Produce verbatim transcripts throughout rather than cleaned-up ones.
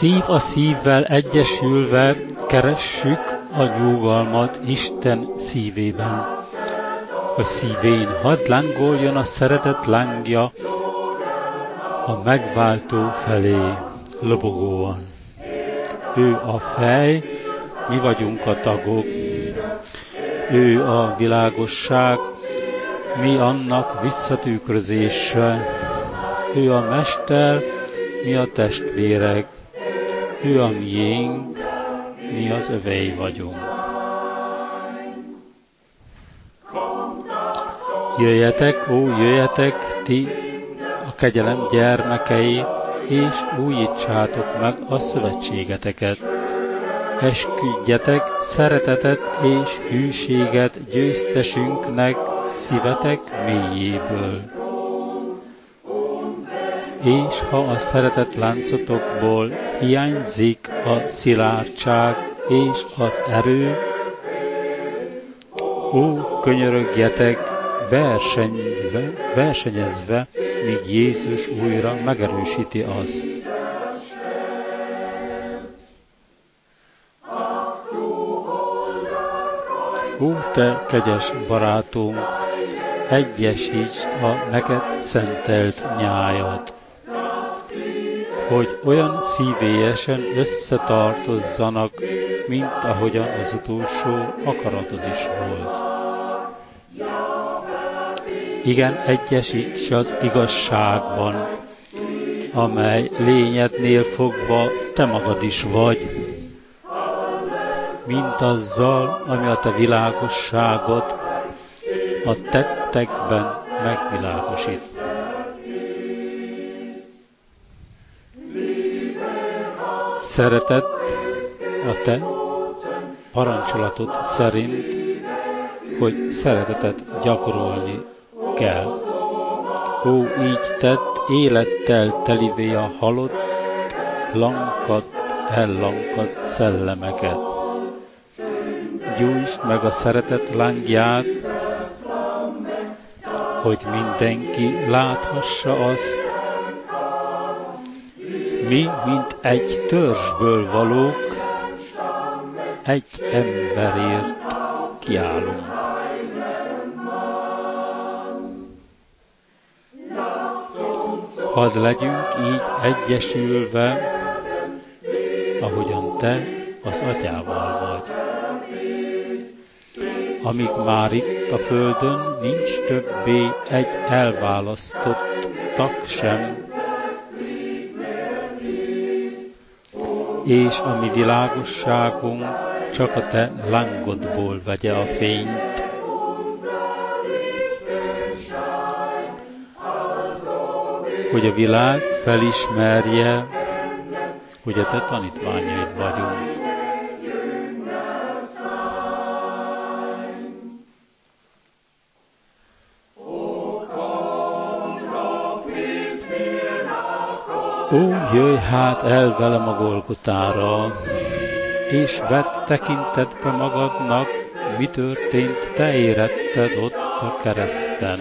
Szív a szívvel egyesülve keressük a nyugalmat Isten szívében, hogy szívén hadd lángoljon a szeretet lángja a megváltó felé lobogóan. Ő a fej, mi vagyunk a tagok, ő a világosság, mi annak visszatükrözése, ő a mester, mi a testvérek, ő a miénk, mi az övei vagyunk. Jöjjetek, ó, jöjjetek, ti a kegyelem gyermekei, és újítsátok meg a szövetségeteket. Esküdjetek szeretetet és hűséget győztesünknek szívetek mélyéből. És ha a szeretet láncotokból hiányzik a szilárdság és az erő, ó, könyörögjetek versenyve, versenyezve, míg Jézus újra megerősíti azt. Ó, te kegyes barátunk, egyesítsd a neked szentelt nyájat, hogy olyan szívélyesen összetartozzanak, mint ahogyan az utolsó akaratod is volt. Igen, egyesíts az igazságban, amely lényednél fogva te magad is vagy, mint azzal, ami a te világosságot a tettekben megvilágosít. Szeretet a te parancsolatod szerint, hogy szeretetet gyakorolni kell. Ó, így tett élettel telivé a halott, lankadt, ellankadt szellemeket. Gyújtsd meg a szeretet lángját, hogy mindenki láthassa azt. Mi, mint egy törzsből valók, egy emberért kiállunk. Hadd legyünk így egyesülve, ahogyan te az atyával vagy. Amíg már itt a földön nincs többé egy elválasztott tag sem, és a mi világosságunk csak a te lángodból vegye a fényt. Hogy a világ felismerje, hogy a te tanítványaid vagyunk. Ó, jöjj hát el velem a Golgotára, és vedd tekintetbe magadnak, mi történt, te éretted ott a kereszten.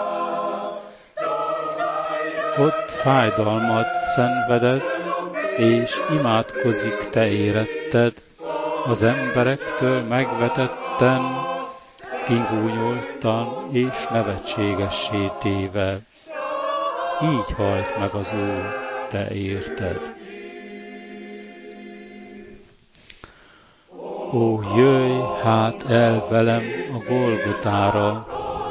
Ott fájdalmat szenvedett, és imádkozik, te éretted, az emberektől megvetetten, kingúnyoltan és nevetségessé téve. Így halt meg az Úr, te érted. Ó, jöjj hát el velem a Golgotára,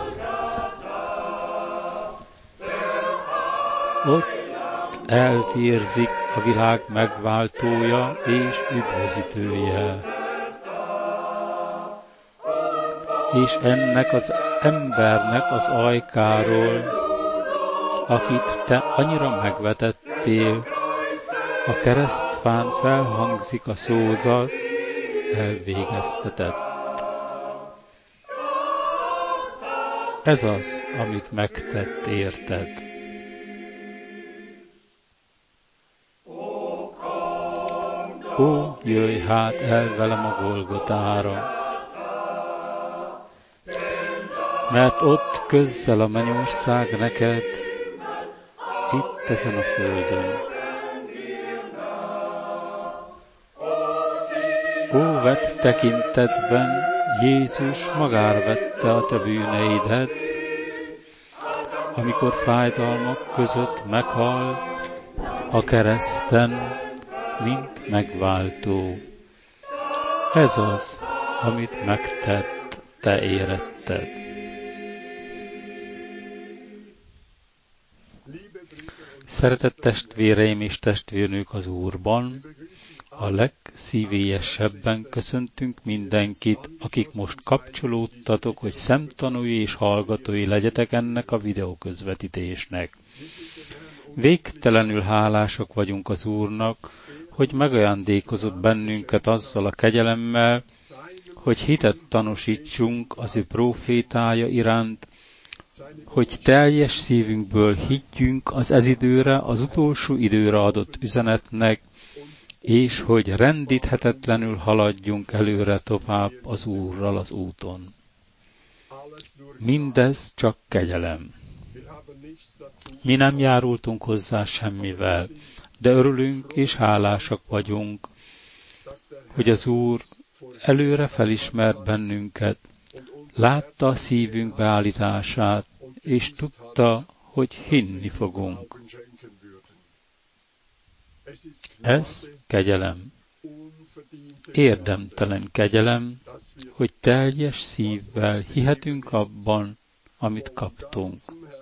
ott elvérzik a világ megváltója és üdvözítője. És ennek az embernek az ajkáról, akit te annyira megvetettél, a keresztfán felhangzik a szózat, elvégeztetett. Ez az, amit megtett érted. Ó, jöjj hát el velem a Golgotára, mert ott közzel a mennyország neked, itt ezen a földön. Óvett tekintetben Jézus magára vette a te bűneidet, amikor fájdalmak között meghalt a kereszten, mint megváltó. Ez az, amit megtett te éretted. Szeretett testvéreim és testvérnők az Úrban, a legszívélyesebben köszöntünk mindenkit, akik most kapcsolódtatok, hogy szemtanúi és hallgatói legyetek ennek a videóközvetítésnek. Végtelenül hálásak vagyunk az Úrnak, hogy megajándékozott bennünket azzal a kegyelemmel, hogy hitet tanúsítsunk az ő prófétája iránt, hogy teljes szívünkből higgyünk az ez időre, az utolsó időre adott üzenetnek, és hogy rendíthetetlenül haladjunk előre tovább az Úrral az úton. Mindez csak kegyelem. Mi nem járultunk hozzá semmivel, de örülünk és hálásak vagyunk, hogy az Úr előre felismert bennünket, látta a szívünk beállítását, és tudta, hogy hinni fogunk. Ez kegyelem. Érdemtelen kegyelem, hogy teljes szívvel hihetünk abban, amit kaptunk.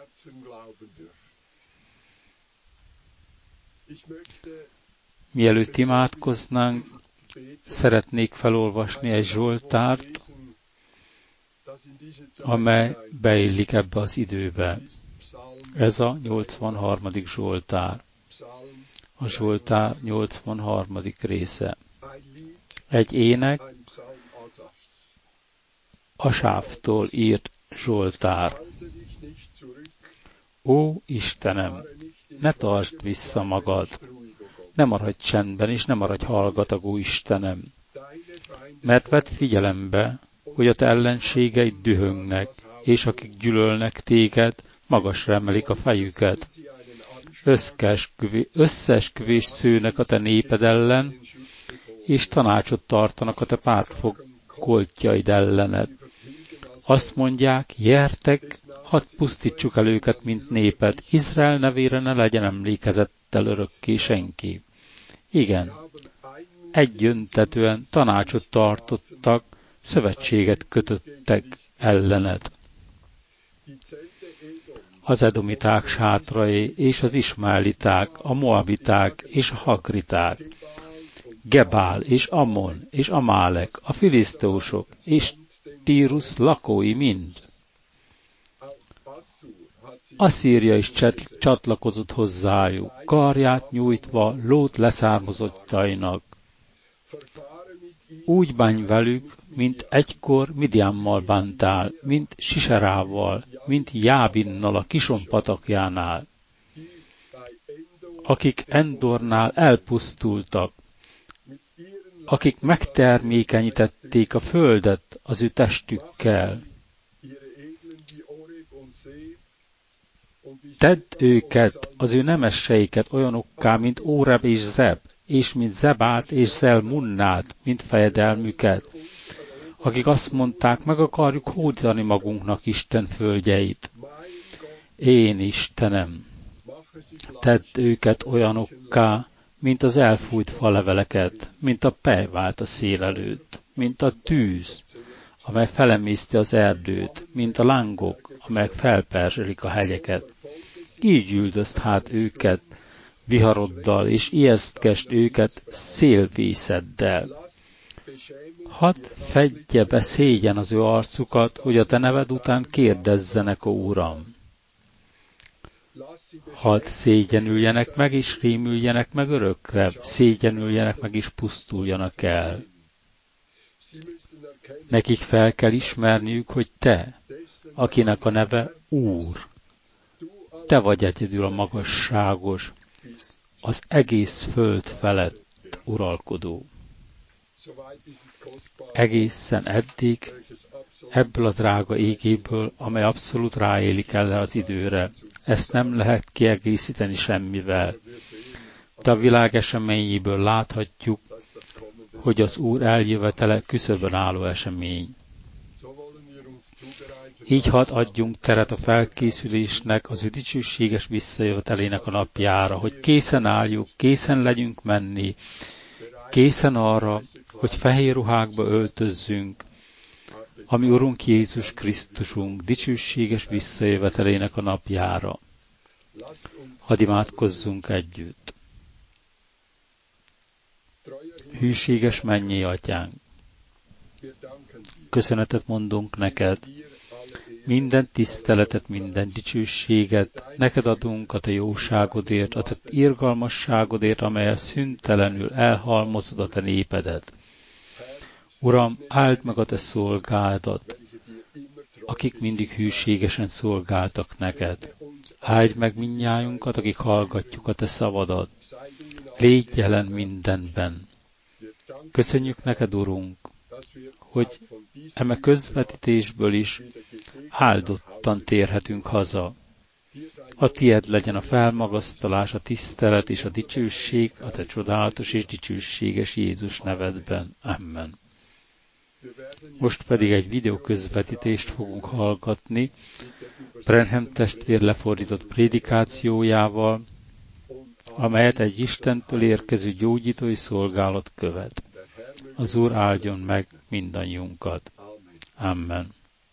Mielőtt imádkoznánk, szeretnék felolvasni egy zsoltárt, amely beillik ebbe az időbe. Ez a nyolcvanharmadik zsoltár. A zsoltár nyolcvanharmadik része. Egy ének, Asáftól írt zsoltár. Ó Istenem, ne tartsd vissza magad, ne maradj csendben, és ne maradj hallgatagó Istenem, mert vedd figyelembe, hogy a te ellenségeid dühöngnek, és akik gyűlölnek téged, magasra emelik a fejüket. Összeesküvést szőnek a te néped ellen, és tanácsot tartanak a te pártfogoltjaid ellened. Azt mondják, gyertek, hadd pusztítsuk el őket, mint népet, Izrael nevére ne legyen emlékezettel örökké senki. Igen, egyöntetően tanácsot tartottak, szövetséget kötöttek ellened. Az edomiták sátrai és az ismaeliták, a moabiták és a hakriták, Gebál és Ammon és Amálek, a filiszteusok és Tírus lakói mind. Asszíria is csatlakozott hozzájuk, karját nyújtva Lót leszármazottjainak. Úgy bánj velük, mint egykor Midiánmal bántál, mint Siserával, mint Jábinnal a Kison patakjánál, akik Endornál elpusztultak, akik megtermékenyítették a földet az ő testükkel. Tedd őket, az ő nemesseiket olyanokká, mint Óreb és Zeb, és mint Zebát és Zelmunnát, mint fejedelmüket, akik azt mondták, meg akarjuk hódítani magunknak Isten földjeit. Én Istenem, tedd őket olyanokká, mint az elfújt faleveleket, mint a pejvált a szél előtt, mint a tűz, amely felemészti az erdőt, mint a lángok, amelyek felperzselik a hegyeket. Így üldözd hát őket viharoddal, és ijesztkesd őket szélvészeddel. Hadd fedje be szégyen az ő arcukat, hogy a te neved után kérdezzenek, ó Uram. Hadd szégyenüljenek meg, és rémüljenek meg örökre, szégyenüljenek meg, és pusztuljanak el. Nekik fel kell ismerniük, hogy te, akinek a neve Úr, te vagy egyedül a magasságos, az egész föld felett uralkodó. Egészen eddig, ebből a drága égéből, amely abszolút ráélik el az időre, ezt nem lehet kiegészíteni semmivel. De a világ eseményéből láthatjuk, hogy az Úr eljövetele küszöbön álló esemény. Így hadd adjunk teret a felkészülésnek, az ő dicsőséges visszajövetelének a napjára, hogy készen álljuk, készen legyünk menni, készen arra, hogy fehér ruhákba öltözzünk, ami Urunk Jézus Krisztusunk dicsőséges visszajövetelének a napjára. Hadd imádkozzunk együtt. Hűséges mennyei Atyánk, köszönetet mondunk neked, minden tiszteletet, minden dicsőséget neked adunk a te jóságodért, a te irgalmasságodért, amelyel szüntelenül elhalmozod a te népedet. Uram, áld meg a te szolgádat, akik mindig hűségesen szolgáltak neked. Áld meg mindnyájunkat, akik hallgatjuk a te szavadat. Légy jelen mindenben. Köszönjük neked, Urunk, hogy eme közvetítésből is áldottan térhetünk haza. A tied legyen a felmagasztalás, a tisztelet és a dicsőség a te csodálatos és dicsőséges Jézus nevedben. Amen. Most pedig egy videóközvetítést fogunk hallgatni Branham testvér lefordított prédikációjával, amelyet egy Istentől érkező gyógyítói szolgálat követ. Az Úr áldjon meg mindannyiunkat. Amen.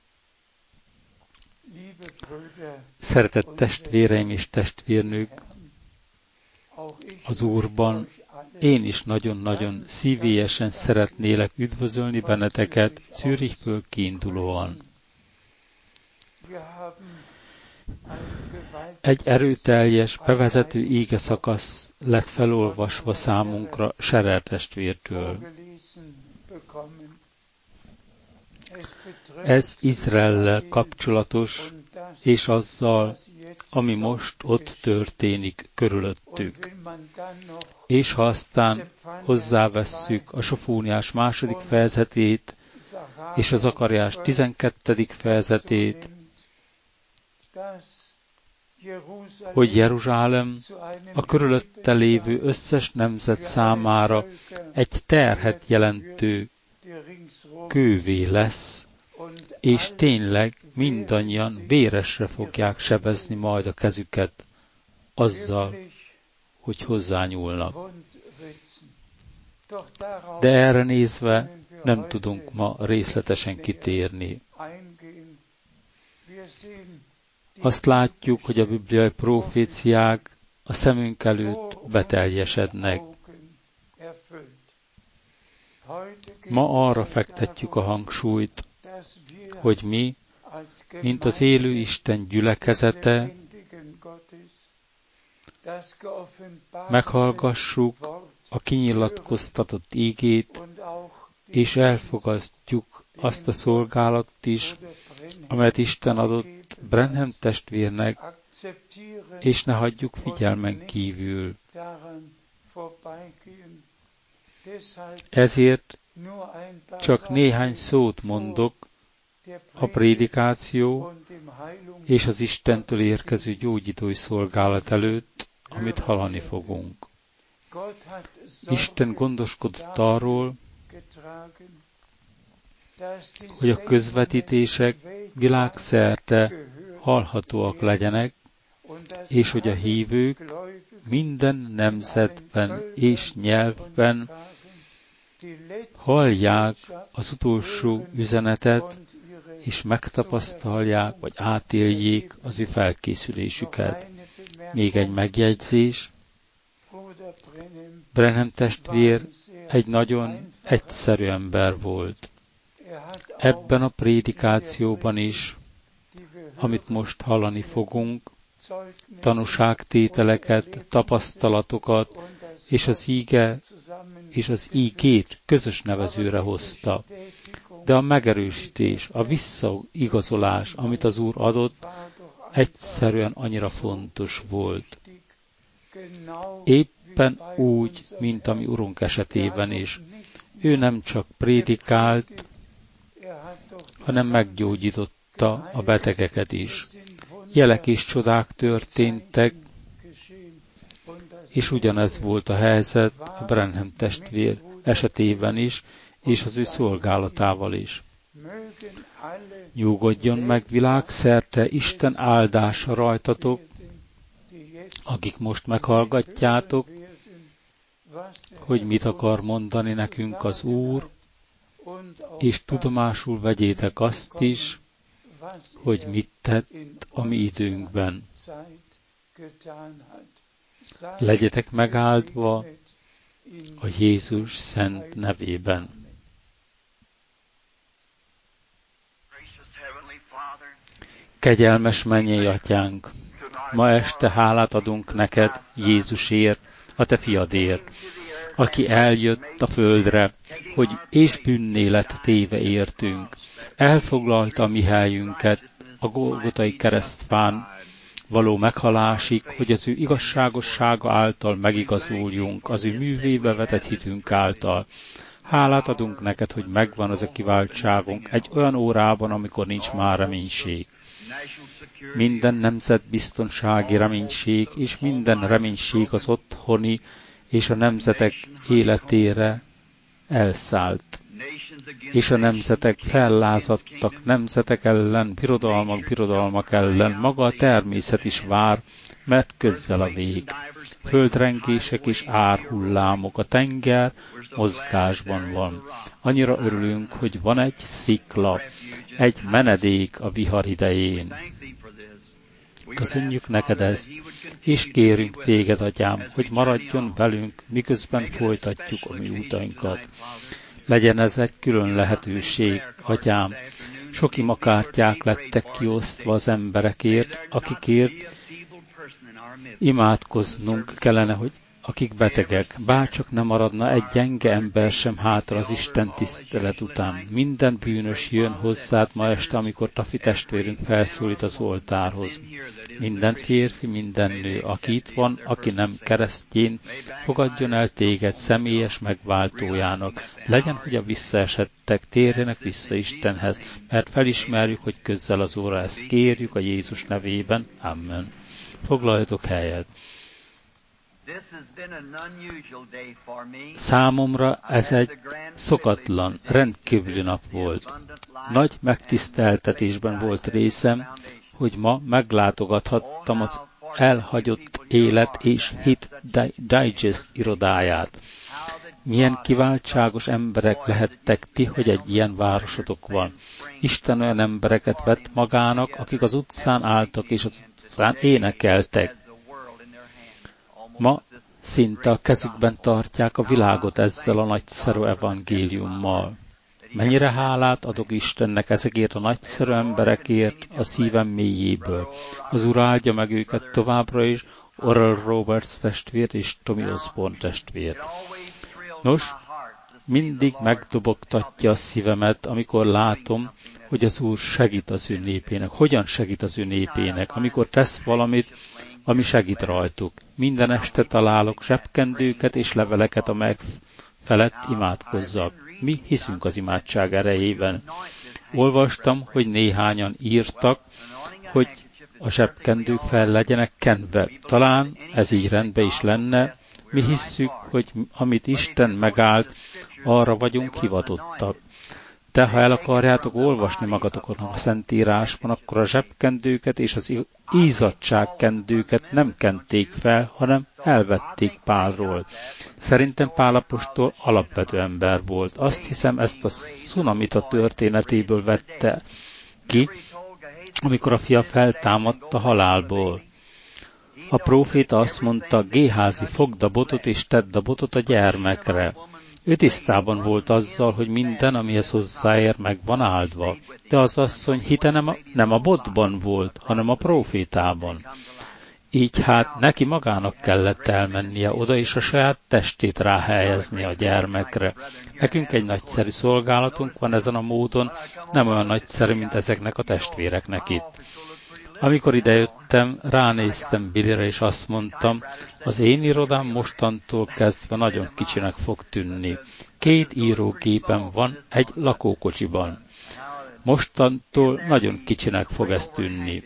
Szeretett testvéreim és testvérnők, az Úrban én is nagyon-nagyon szívélyesen szeretnélek üdvözölni benneteket Zürichből kiindulóan. Egy erőteljes, bevezető íge szakasz lett felolvasva számunkra Scherer testvértől. Ez Izraellel kapcsolatos, és azzal, ami most ott történik körülöttük. És ha aztán hozzávesszük a Sofóniás második fejezetét, és a Zakariás tizenkettedik fejezetét, hogy Jeruzsálem a körülötte lévő összes nemzet számára egy terhet jelentő kővé lesz, és tényleg mindannyian véresre fogják sebezni majd a kezüket azzal, hogy hozzányúlnak. De erre nézve nem tudunk ma részletesen kitérni. Azt látjuk, hogy a bibliai proféciák a szemünk előtt beteljesednek. Ma arra fektetjük a hangsúlyt, hogy mi, mint az élő Isten gyülekezete, meghallgassuk a kinyilatkoztatott ígét, és elfogadjuk azt a szolgálatot is, amelyet Isten adott Branham testvérnek, és ne hagyjuk figyelmen kívül. Ezért csak néhány szót mondok a prédikáció és az Istentől érkező gyógyítói szolgálat előtt, amit hallani fogunk. Isten gondoskodott arról, hogy a közvetítések világszerte hallhatóak legyenek, és hogy a hívők minden nemzetben és nyelvben hallják az utolsó üzenetet, és megtapasztalják, vagy átéljék az ő felkészülésüket. Még egy megjegyzés. Branham testvér egy nagyon egyszerű ember volt. Ebben a prédikációban is, amit most hallani fogunk, tanúságtételeket, tapasztalatokat és az íge és az ígét közös nevezőre hozta. De a megerősítés, a visszaigazolás, amit az Úr adott, egyszerűen annyira fontos volt. Éppen úgy, mint a mi Urunk esetében is. Ő nem csak prédikált, hanem meggyógyította a betegeket is. Jelek és csodák történtek, és ugyanez volt a helyzet a Branham testvér esetében is, és az ő szolgálatával is. Nyugodjon meg világszerte Isten áldása rajtatok, akik most meghallgatjátok, hogy mit akar mondani nekünk az Úr, és tudomásul vegyétek azt is, hogy mit tett a mi időnkben. Legyetek megáldva a Jézus szent nevében. Kegyelmes mennyei Atyánk, ma este hálát adunk neked Jézusért, a te fiadért, aki eljött a földre, hogy és bűnné lett téve értünk. Elfoglalta a mi helyünket a Golgotai keresztfán való meghalásig, hogy az ő igazságossága által megigazuljunk, az ő művébe vetett hitünk által. Hálát adunk neked, hogy megvan az a kiváltságunk egy olyan órában, amikor nincs már reménység. Minden nemzetbiztonsági reménység és minden reménység az otthoni és a nemzetek életére elszállt. És a nemzetek fellázadtak, nemzetek ellen, birodalmak, birodalmak ellen, maga a természet is vár, mert közel a vég. Földrengések és árhullámok, a tenger mozgásban van. Annyira örülünk, hogy van egy szikla, egy menedék a vihar idején. Köszönjük neked ezt, és kérünk téged, Atyám, hogy maradjon velünk, miközben folytatjuk a mi utainkat. Legyen ez egy külön lehetőség, Atyám. Sok imakártyák lettek kiosztva az emberekért, akikért imádkoznunk kellene, hogy akik betegek, bárcsak nem maradna egy gyenge ember sem hátra az Isten tisztelet után. Minden bűnös jön hozzád ma este, amikor Tafi testvérünk felszólít az oltárhoz. Minden férfi, minden nő, aki itt van, aki nem keresztjén, fogadjon el téged személyes megváltójának. Legyen, hogy a visszaesettek térjenek vissza Istenhez, mert felismerjük, hogy közel az óra, ezt kérjük a Jézus nevében. Amen. Foglaljatok helyet. Számomra ez egy szokatlan, rendkívüli nap volt. Nagy megtiszteltetésben volt részem, hogy ma meglátogathattam az elhagyott élet és hit digest irodáját. Milyen kiváltságos emberek lehettek ti, hogy egy ilyen városotok van. Isten olyan embereket vett magának, akik az utcán álltak és az utcán énekeltek. Ma szinte a kezükben tartják a világot ezzel a nagyszerű evangéliummal. Mennyire hálát adok Istennek ezekért a nagyszerű emberekért a szívem mélyéből. Az Úr áldja meg őket továbbra is, Oral Roberts testvér és Tommy Osborne testvér. Nos, mindig megdobogtatja a szívemet, amikor látom, hogy az Úr segít az ő népének. Hogyan segít az ő népének? Amikor tesz valamit, ami segít rajtuk. Minden este találok zsebkendőket és leveleket, amelyek felett imádkozzak. Mi hiszünk az imádság erejében. Olvastam, hogy néhányan írtak, hogy a zsebkendők fel legyenek kenve. Talán ez így rendben is lenne. Mi hisszük, hogy amit Isten megállt, arra vagyunk hivatottak. De ha el akarjátok olvasni magatokon a Szentírásban, akkor a zsebkendőket és az ízadságkendőket nem kenték fel, hanem elvették Pálról. Szerintem Pál apostol alapvető ember volt. Azt hiszem, ezt a szunamita történetéből vette ki, amikor a fia feltámadt a halálból. A próféta azt mondta, Géházi, fogd a botot és tedd a botot a gyermekre. Ő tisztában volt azzal, hogy minden, amihez hozzáér, meg van áldva. De az asszony hite nem a, nem a botban volt, hanem a prófétában. Így hát neki magának kellett elmennie oda, és a saját testét ráhelyezni a gyermekre. Nekünk egy nagyszerű szolgálatunk van ezen a módon, nem olyan nagyszerű, mint ezeknek a testvéreknek itt. Amikor idejöttem, ránéztem Billire, és azt mondtam, az én irodám mostantól kezdve nagyon kicsinek fog tűnni. Két írógépem van egy lakókocsiban. Mostantól nagyon kicsinek fog ez tűnni.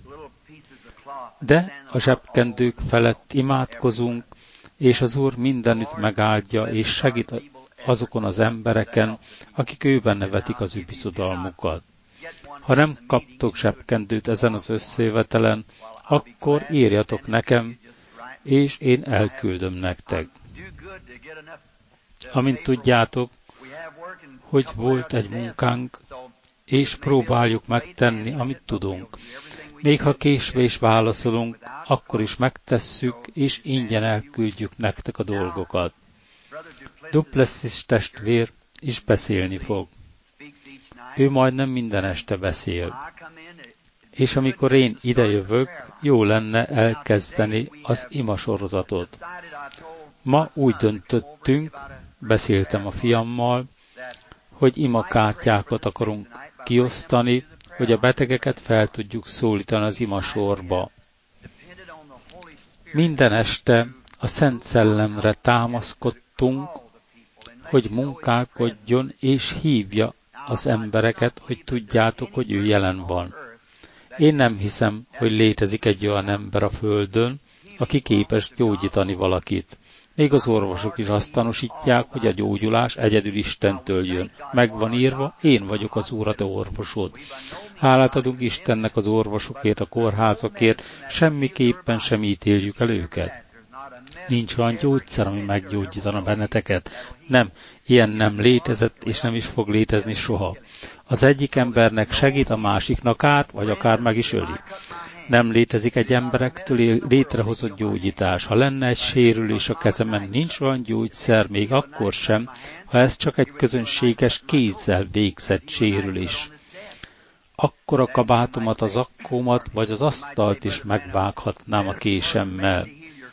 De a zsebkendők felett imádkozunk, és az Úr mindenütt megáldja, és segít azokon az embereken, akik őben nevetik az ő biszodalmukat. Ha nem kaptok zsebkendőt ezen az összejövetelen, akkor írjatok nekem, és én elküldöm nektek. Amint tudjátok, hogy volt egy munkánk, és próbáljuk megtenni, amit tudunk. Még ha késve is válaszolunk, akkor is megtesszük, és ingyen elküldjük nektek a dolgokat. Duplessis testvér is beszélni fog. Ő majdnem minden este beszél. És amikor én idejövök, jó lenne elkezdeni az ima sorozatot. Ma úgy döntöttünk, beszéltem a fiammal, hogy imakártyákat akarunk kiosztani, hogy a betegeket fel tudjuk szólítani az imasorba. Minden este a Szent Szellemre támaszkodtunk, hogy munkálkodjon és hívja az embereket, hogy tudjátok, hogy ő jelen van. Én nem hiszem, hogy létezik egy olyan ember a Földön, aki képes gyógyítani valakit. Még az orvosok is azt tanúsítják, hogy a gyógyulás egyedül Istentől jön. Meg van írva, én vagyok az Úr, a te orvosod. Hálát adunk Istennek az orvosokért, a kórházakért, semmiképpen sem ítéljük el őket. Nincs olyan gyógyszer, ami meggyógyítana benneteket. Nem, ilyen nem létezett, és nem is fog létezni soha. Az egyik embernek segít, a másiknak árt, vagy akár meg is öli. Nem létezik egy emberektől létrehozott gyógyítás. Ha lenne egy sérülés a kezemen, nincs olyan gyógyszer, még akkor sem, ha ez csak egy közönséges kézzel végzett sérülés. Akkor a kabátomat, az akkómat, vagy az asztalt is megvághatnám a késemmel.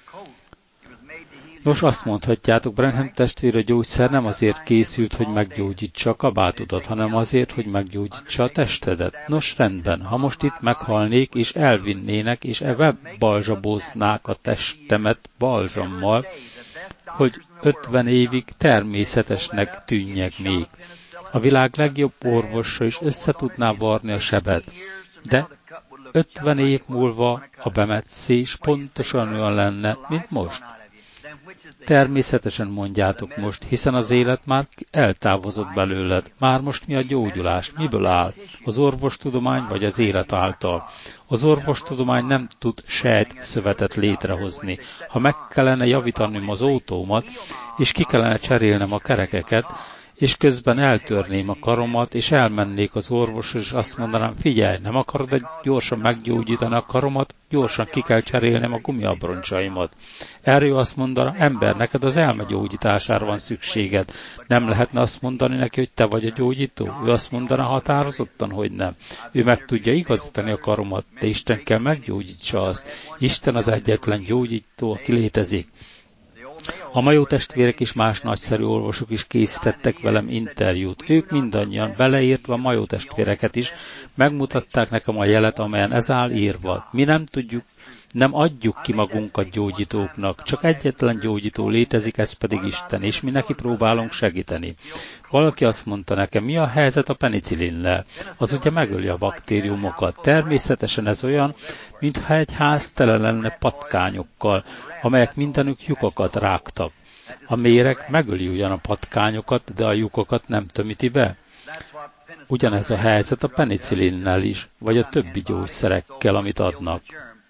Nos, azt mondhatjátok, Branham testvér, a gyógyszer nem azért készült, hogy meggyógyítsa a kabátodat, hanem azért, hogy meggyógyítsa a testedet. Nos, rendben, ha most itt meghalnék, és elvinnének, és ebbe balzsaboznák a testemet balzsammal, hogy ötven évig természetesnek tűnjek még. A világ legjobb orvosa is össze tudná varni a sebet, de ötven év múlva a bemetszés pontosan olyan lenne, mint most. Természetesen mondjátok most, hiszen az élet már eltávozott belőled. Már most mi a gyógyulás? Miből áll? Az orvostudomány vagy az élet által? Az orvostudomány nem tud sejtszövetet létrehozni. Ha meg kellene javítanom az autómat, és ki kellene cserélnem a kerekeket, és közben eltörném a karomat, és elmennék az orvoshoz, és azt mondanám, figyelj, nem akarod egy gyorsan meggyógyítani a karomat, gyorsan ki kell cserélnem a gumiabroncsaimat. Erről azt mondaná, ember, neked az elme gyógyítására van szükséged. Nem lehetne azt mondani neki, hogy te vagy a gyógyító? Ő azt mondaná határozottan, hogy nem. Ő meg tudja igazítani a karomat, de Isten kell meggyógyítsa azt. Isten az egyetlen gyógyító, aki létezik. A Mayo testvérek és más nagyszerű orvosok is készítettek velem interjút. Ők mindannyian, beleértve a Mayo testvéreket is, megmutatták nekem a jelet, amelyen ez áll írva. Mi nem tudjuk, nem adjuk ki magunkat gyógyítóknak, csak egyetlen gyógyító létezik, ez pedig Isten, és mi neki próbálunk segíteni. Valaki azt mondta nekem, mi a helyzet a penicillinnel? Az ugye megöli a baktériumokat. Természetesen ez olyan, mintha egy ház tele lenne patkányokkal, amelyek mindenük lyukakat rágtak. A méreg megöli ugyan a patkányokat, de a lyukakat nem tömíti be. Ugyanez a helyzet a penicillinnel is, vagy a többi gyógyszerekkel, amit adnak.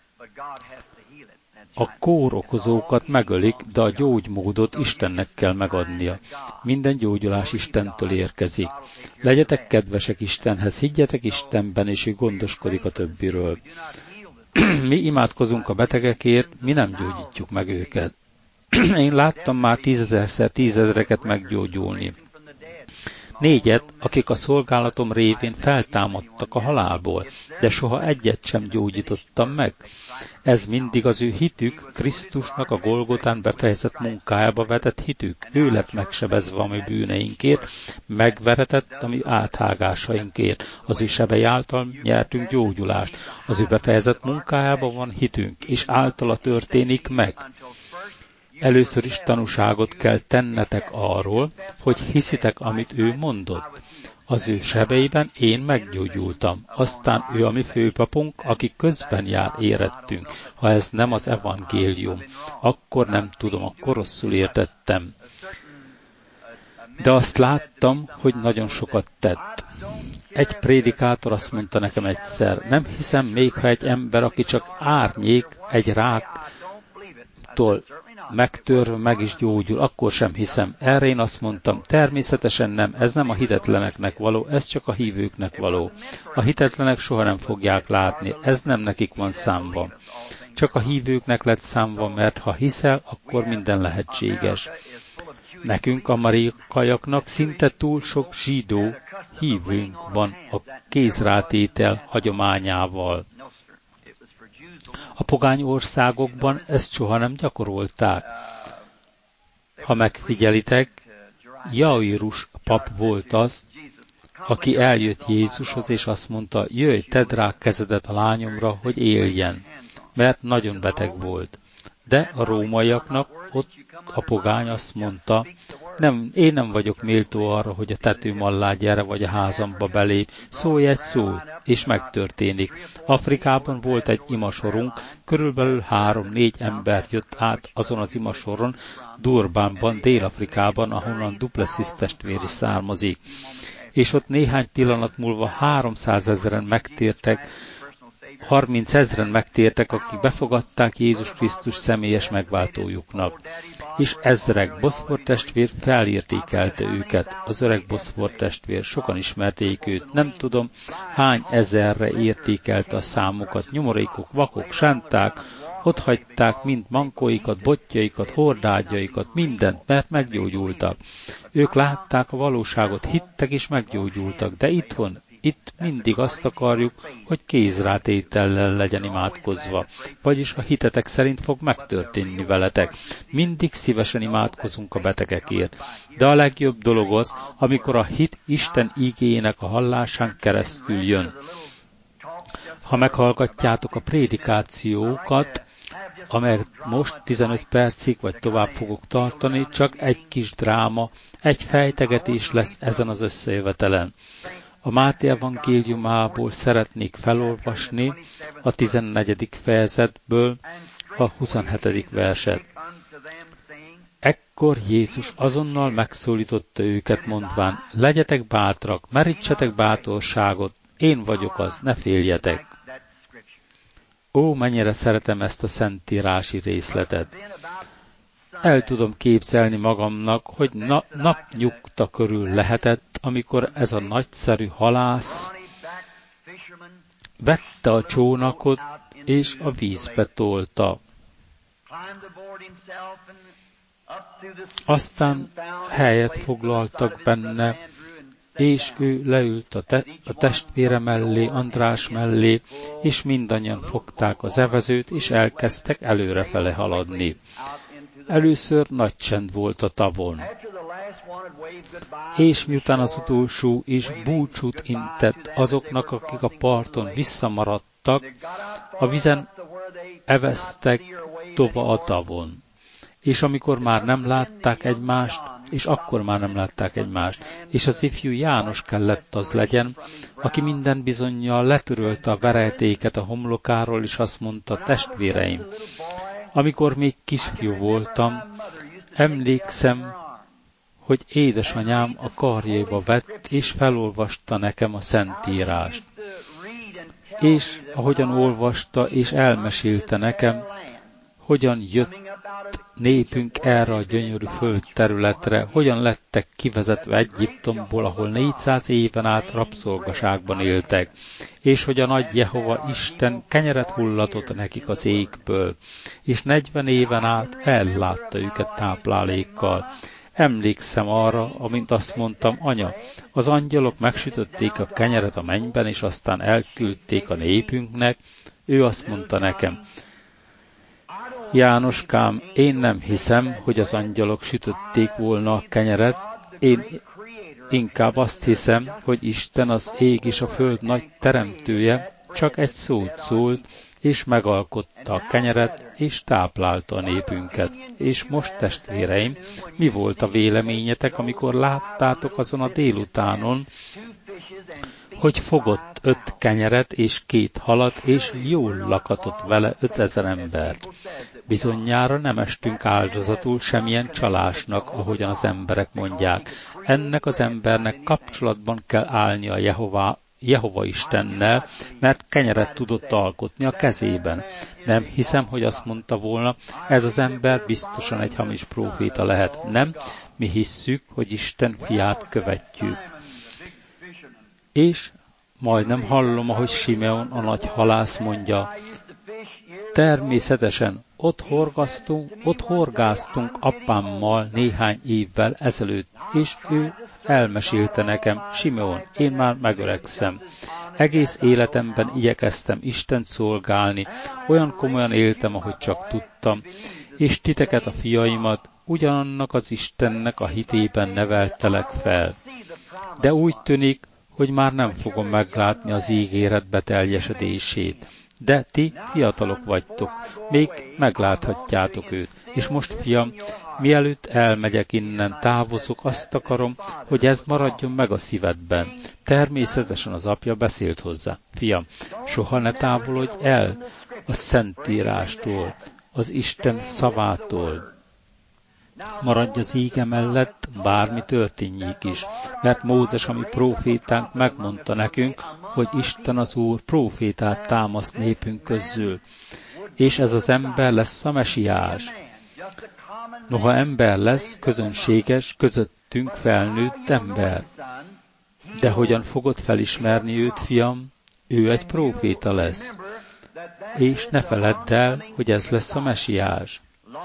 A kórokozókat megölik, de a gyógymódot Istennek kell megadnia. Minden gyógyulás Istentől érkezik. Legyetek kedvesek Istenhez, higgyetek Istenben, és ő gondoskodik a többiről. Mi imádkozunk a betegekért, mi nem gyógyítjuk meg őket. Én láttam már tízezerszer tízezreket meggyógyulni. Négyet, akik a szolgálatom révén feltámadtak a halálból, de soha egyet sem gyógyítottam meg. Ez mindig az ő hitük, Krisztusnak a Golgotán befejezett munkájába vetett hitük. Ő lett megsebezve a mi bűneinkért, megveretett a mi áthágásainkért. Az ő sebei által nyertünk gyógyulást. Az ő befejezett munkájában van hitünk, és általa történik meg. Először is tanúságot kell tennetek arról, hogy hiszitek, amit ő mondott. Az ő sebeiben én meggyógyultam. Aztán ő a mi főpapunk, aki közben jár, érettünk. Ha ez nem az evangélium, akkor nem tudom, akkor rosszul értettem. De azt láttam, hogy nagyon sokat tett. Egy prédikátor azt mondta nekem egyszer, nem hiszem még, ha egy ember, aki csak árnyék egy ráktól megtörve meg is gyógyul, akkor sem hiszem. Erre én azt mondtam, természetesen nem, ez nem a hitetleneknek való, ez csak a hívőknek való. A hitetlenek soha nem fogják látni, ez nem nekik van számva. Csak a hívőknek lett számva, mert ha hiszel, akkor minden lehetséges. Nekünk, amerikaiaknak szinte túl sok zsidó hívőnk van a kézrátétel hagyományával. A pogány országokban ezt soha nem gyakorolták. Ha megfigyelitek, Jairus pap volt az, aki eljött Jézushoz, és azt mondta, jöjj, tedd rá kezedet a lányomra, hogy éljen, mert nagyon beteg volt. De a rómaiaknak ott a pogány azt mondta, nem, én nem vagyok méltó arra, hogy a tetőm alá gyere, vagy a házamba belép, szólj egy szót, és megtörténik. Afrikában volt egy imasorunk, körülbelül három-négy ember jött át azon az imasoron, Durbanban, Dél-Afrikában, ahonnan Duplessis testvér is származik. És ott néhány pillanat múlva háromszázezren megtértek, harmincezren megtértek, akik befogadták Jézus Krisztus személyes megváltójuknak. És ezrek Boszfor testvér felértékelte őket. Az öreg Boszfor testvér, sokan ismerték őt. Nem tudom, hány ezerre értékelte a számukat. Nyomorékok, vakok, sánták, ott hagyták mind mankóikat, botjaikat, hordágyaikat, mindent, mert meggyógyultak. Ők látták a valóságot, hittek és meggyógyultak, de itthon, itt mindig azt akarjuk, hogy kézrátétellel legyen imádkozva, vagyis a hitetek szerint fog megtörténni veletek. Mindig szívesen imádkozunk a betegekért, de a legjobb dolog az, amikor a hit Isten igéjének a hallásán keresztül jön. Ha meghallgatjátok a prédikációkat, amelyet most tizenöt percig vagy tovább fogok tartani, csak egy kis dráma, egy fejtegetés lesz ezen az összejövetelen. A Máté evangéliumából szeretnék felolvasni a tizennegyedik fejezetből a huszonhetedik verset. Ekkor Jézus azonnal megszólította őket, mondván, legyetek bátrak, merítsetek bátorságot, én vagyok az, ne féljetek. Ó, mennyire szeretem ezt a szentírási részletet. El tudom képzelni magamnak, hogy na, napnyugta körül lehetett, amikor ez a nagyszerű halász vette a csónakot és a vízbe tolta. Aztán helyet foglaltak benne, és ő leült a, te- a testvére mellé, András mellé, és mindannyian fogták az evezőt, és elkezdtek előrefele haladni. Először nagy csend volt a tavon, és miután az utolsó is búcsút intett azoknak, akik a parton visszamaradtak, a vizen eveztek tova a tavon. És amikor már nem látták egymást, és akkor már nem látták egymást, és az ifjú János kellett az legyen, aki minden bizonnyal letörölte a verejtéket a homlokáról, és azt mondta, testvéreim, amikor még kisfiú voltam, emlékszem, hogy édesanyám a karjaiba vett, és felolvasta nekem a Szentírást. És ahogyan olvasta, és elmesélte nekem, hogyan jött népünk erre a gyönyörű földterületre, hogyan lettek kivezetve Egyiptomból, ahol négyszáz éven át rabszolgaságban éltek, és hogy a nagy Jehova Isten kenyeret hullatott nekik az égből, és negyven éven át ellátta őket táplálékkal. Emlékszem arra, amint azt mondtam, anya, az angyalok megsütötték a kenyeret a mennyben, és aztán elküldték a népünknek. Ő azt mondta nekem, Jánoskám, én nem hiszem, hogy az angyalok sütötték volna a kenyeret, én inkább azt hiszem, hogy Isten az ég és a föld nagy teremtője csak egy szót szólt, és megalkotta a kenyeret, és táplálta a népünket. És most, testvéreim, mi volt a véleményetek, amikor láttátok azon a délutánon, hogy fogott öt kenyeret és két halat, és jól lakatott vele ötezer embert. Bizonyára nem estünk áldozatul semmilyen csalásnak, ahogyan az emberek mondják. ennek az embernek kapcsolatban kell állnia a Jehová, Jehova Istennel, mert kenyeret tudott alkotni a kezében. Nem hiszem, hogy azt mondta volna, ez az ember biztosan egy hamis próféta lehet. Nem, mi hisszük, hogy Isten fiát követjük. És majdnem hallom, ahogy Simeon, a nagy halász mondja, természetesen ott horgáztunk, ott horgáztunk apámmal néhány évvel ezelőtt, és ő elmesélte nekem, Simeon, én már megöregszem. Egész életemben igyekeztem Istent szolgálni, olyan komolyan éltem, ahogy csak tudtam, és titeket, a fiaimat, ugyanannak az Istennek a hitében neveltelek fel. De úgy tűnik, hogy már nem fogom meglátni az ígéret beteljesedését. De ti fiatalok vagytok, még megláthatjátok őt. És most, fiam, mielőtt elmegyek innen, távozok, azt akarom, hogy ez maradjon meg a szívedben. Természetesen az apja beszélt hozzá. Fiam, soha ne távolodj el a Szentírástól, az Isten szavától. Maradj az íge mellett, bármi történjék is, mert Mózes, ami prófétánk, megmondta nekünk, hogy Isten az Úr prófétát támaszt népünk közül, és ez az ember lesz a mesiás. Noha ember lesz, közönséges, közöttünk felnőtt ember. De hogyan fogod felismerni őt, fiam? Ő egy próféta lesz. És ne feledd el, hogy ez lesz a mesiás.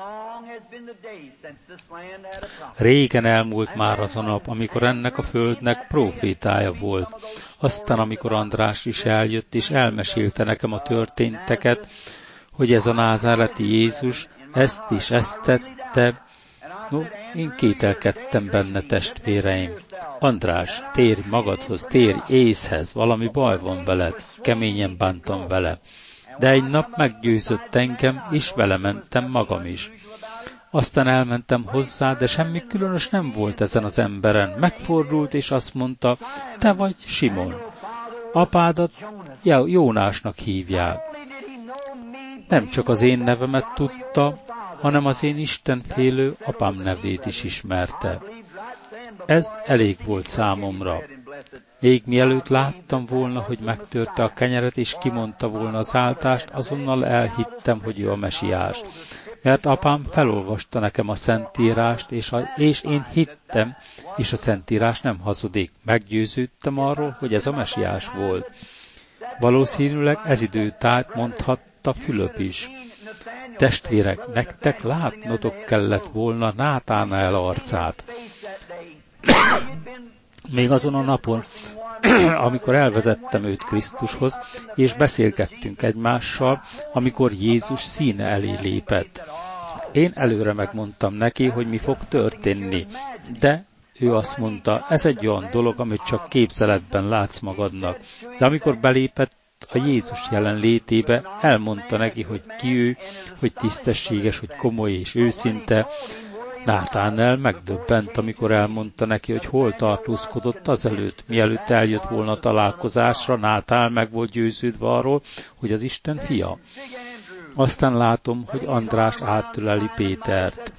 Régen elmúlt már az a nap, amikor ennek a földnek prófétája volt. Aztán, amikor András is eljött, és elmesélte nekem a történteket, hogy ez a názáreti Jézus ezt és ezt tette, no, én kételkedtem benne, testvéreim. András, térj magadhoz, térj észhez, valami baj van veled, keményen bántam vele. De egy nap meggyőzött engem, és vele mentem magam is. Aztán elmentem hozzá, de semmi különös nem volt ezen az emberen. Megfordult, és azt mondta, te vagy Simon. Apádat Jónásnak hívják. Nem csak az én nevemet tudta, hanem az én istenfélő apám nevét is ismerte. Ez elég volt számomra. Még mielőtt láttam volna, hogy megtörte a kenyeret, és kimondta volna az áltást, azonnal elhittem, hogy ő a mesiás. Mert apám felolvasta nekem a Szentírást, és, a, és én hittem, és a Szentírás nem hazudik. Meggyőződtem arról, hogy ez a mesiás volt. Valószínűleg ez időtájt mondhatta Fülöp is. Testvérek, nektek látnotok kellett volna Nátánál arcát. Még azon a napon, amikor elvezettem őt Krisztushoz, és beszélgettünk egymással, amikor Jézus színe elé lépett. Én előre megmondtam neki, hogy mi fog történni, de ő azt mondta, ez egy olyan dolog, amit csak képzeletben látsz magadnak. De amikor belépett a Jézus jelenlétébe, elmondta neki, hogy ki ő, hogy tisztességes, hogy komoly és őszinte. Nátánel megdöbbent, amikor elmondta neki, hogy hol tartózkodott azelőtt, mielőtt eljött volna a találkozásra. Nátán meg volt győződve arról, hogy az Isten fia. Aztán látom, hogy András áttöleli Pétert.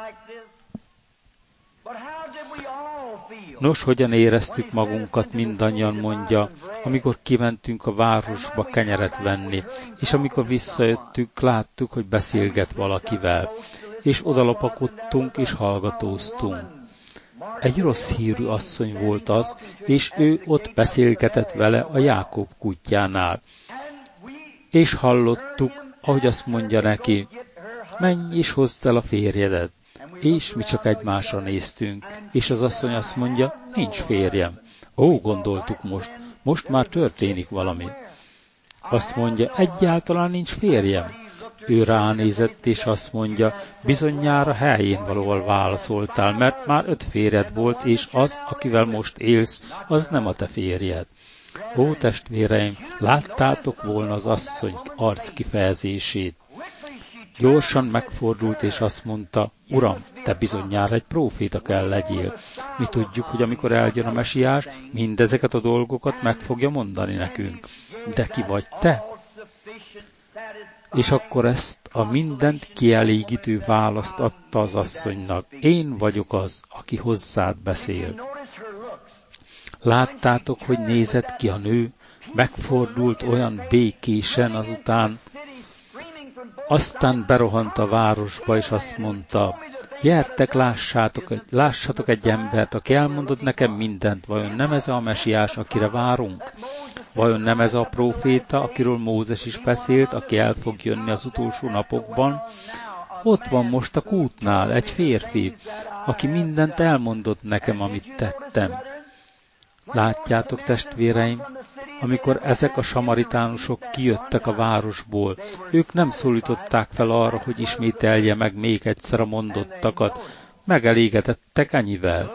Nos, hogyan éreztük magunkat, mindannyian, mondja, amikor kimentünk a városba kenyeret venni, és amikor visszajöttünk, láttuk, hogy beszélget valakivel, és odalopakodtunk és hallgatóztunk. Egy rossz hírű asszony volt az, és ő ott beszélgetett vele a Jákob kutyánál. És hallottuk, ahogy azt mondja neki, menj és hozd el a férjedet. És mi csak egymásra néztünk, és az asszony azt mondja, nincs férjem. Ó, gondoltuk most, most már történik valami. Azt mondja, egyáltalán nincs férjem. Ő ránézett, és azt mondja, bizonyára helyén valóval válaszoltál, mert már öt férjed volt, és az, akivel most élsz, az nem a te férjed. Ó, testvéreim, láttátok volna az asszony arc kifejezését. Gyorsan megfordult, és azt mondta, Uram, te bizonyára egy próféta kell legyél. Mi tudjuk, hogy amikor eljön a mesiás, mindezeket a dolgokat meg fogja mondani nekünk. De ki vagy te? És akkor ezt a mindent kielégítő választ adta az asszonynak. Én vagyok az, aki hozzád beszél. Láttátok, hogy nézett ki a nő, megfordult olyan békésen azután, aztán berohant a városba, és azt mondta, gyertek, lássátok, lássatok egy embert, aki elmondott nekem mindent, vajon nem ez a mesiás, akire várunk? Vajon nem ez a próféta, akiről Mózes is beszélt, aki el fog jönni az utolsó napokban? Ott van most a kútnál egy férfi, aki mindent elmondott nekem, amit tettem. Látjátok, testvéreim, amikor ezek a samaritánusok kijöttek a városból, ők nem szólították fel arra, hogy ismételje meg még egyszer a mondottakat, megelégedettek ennyivel.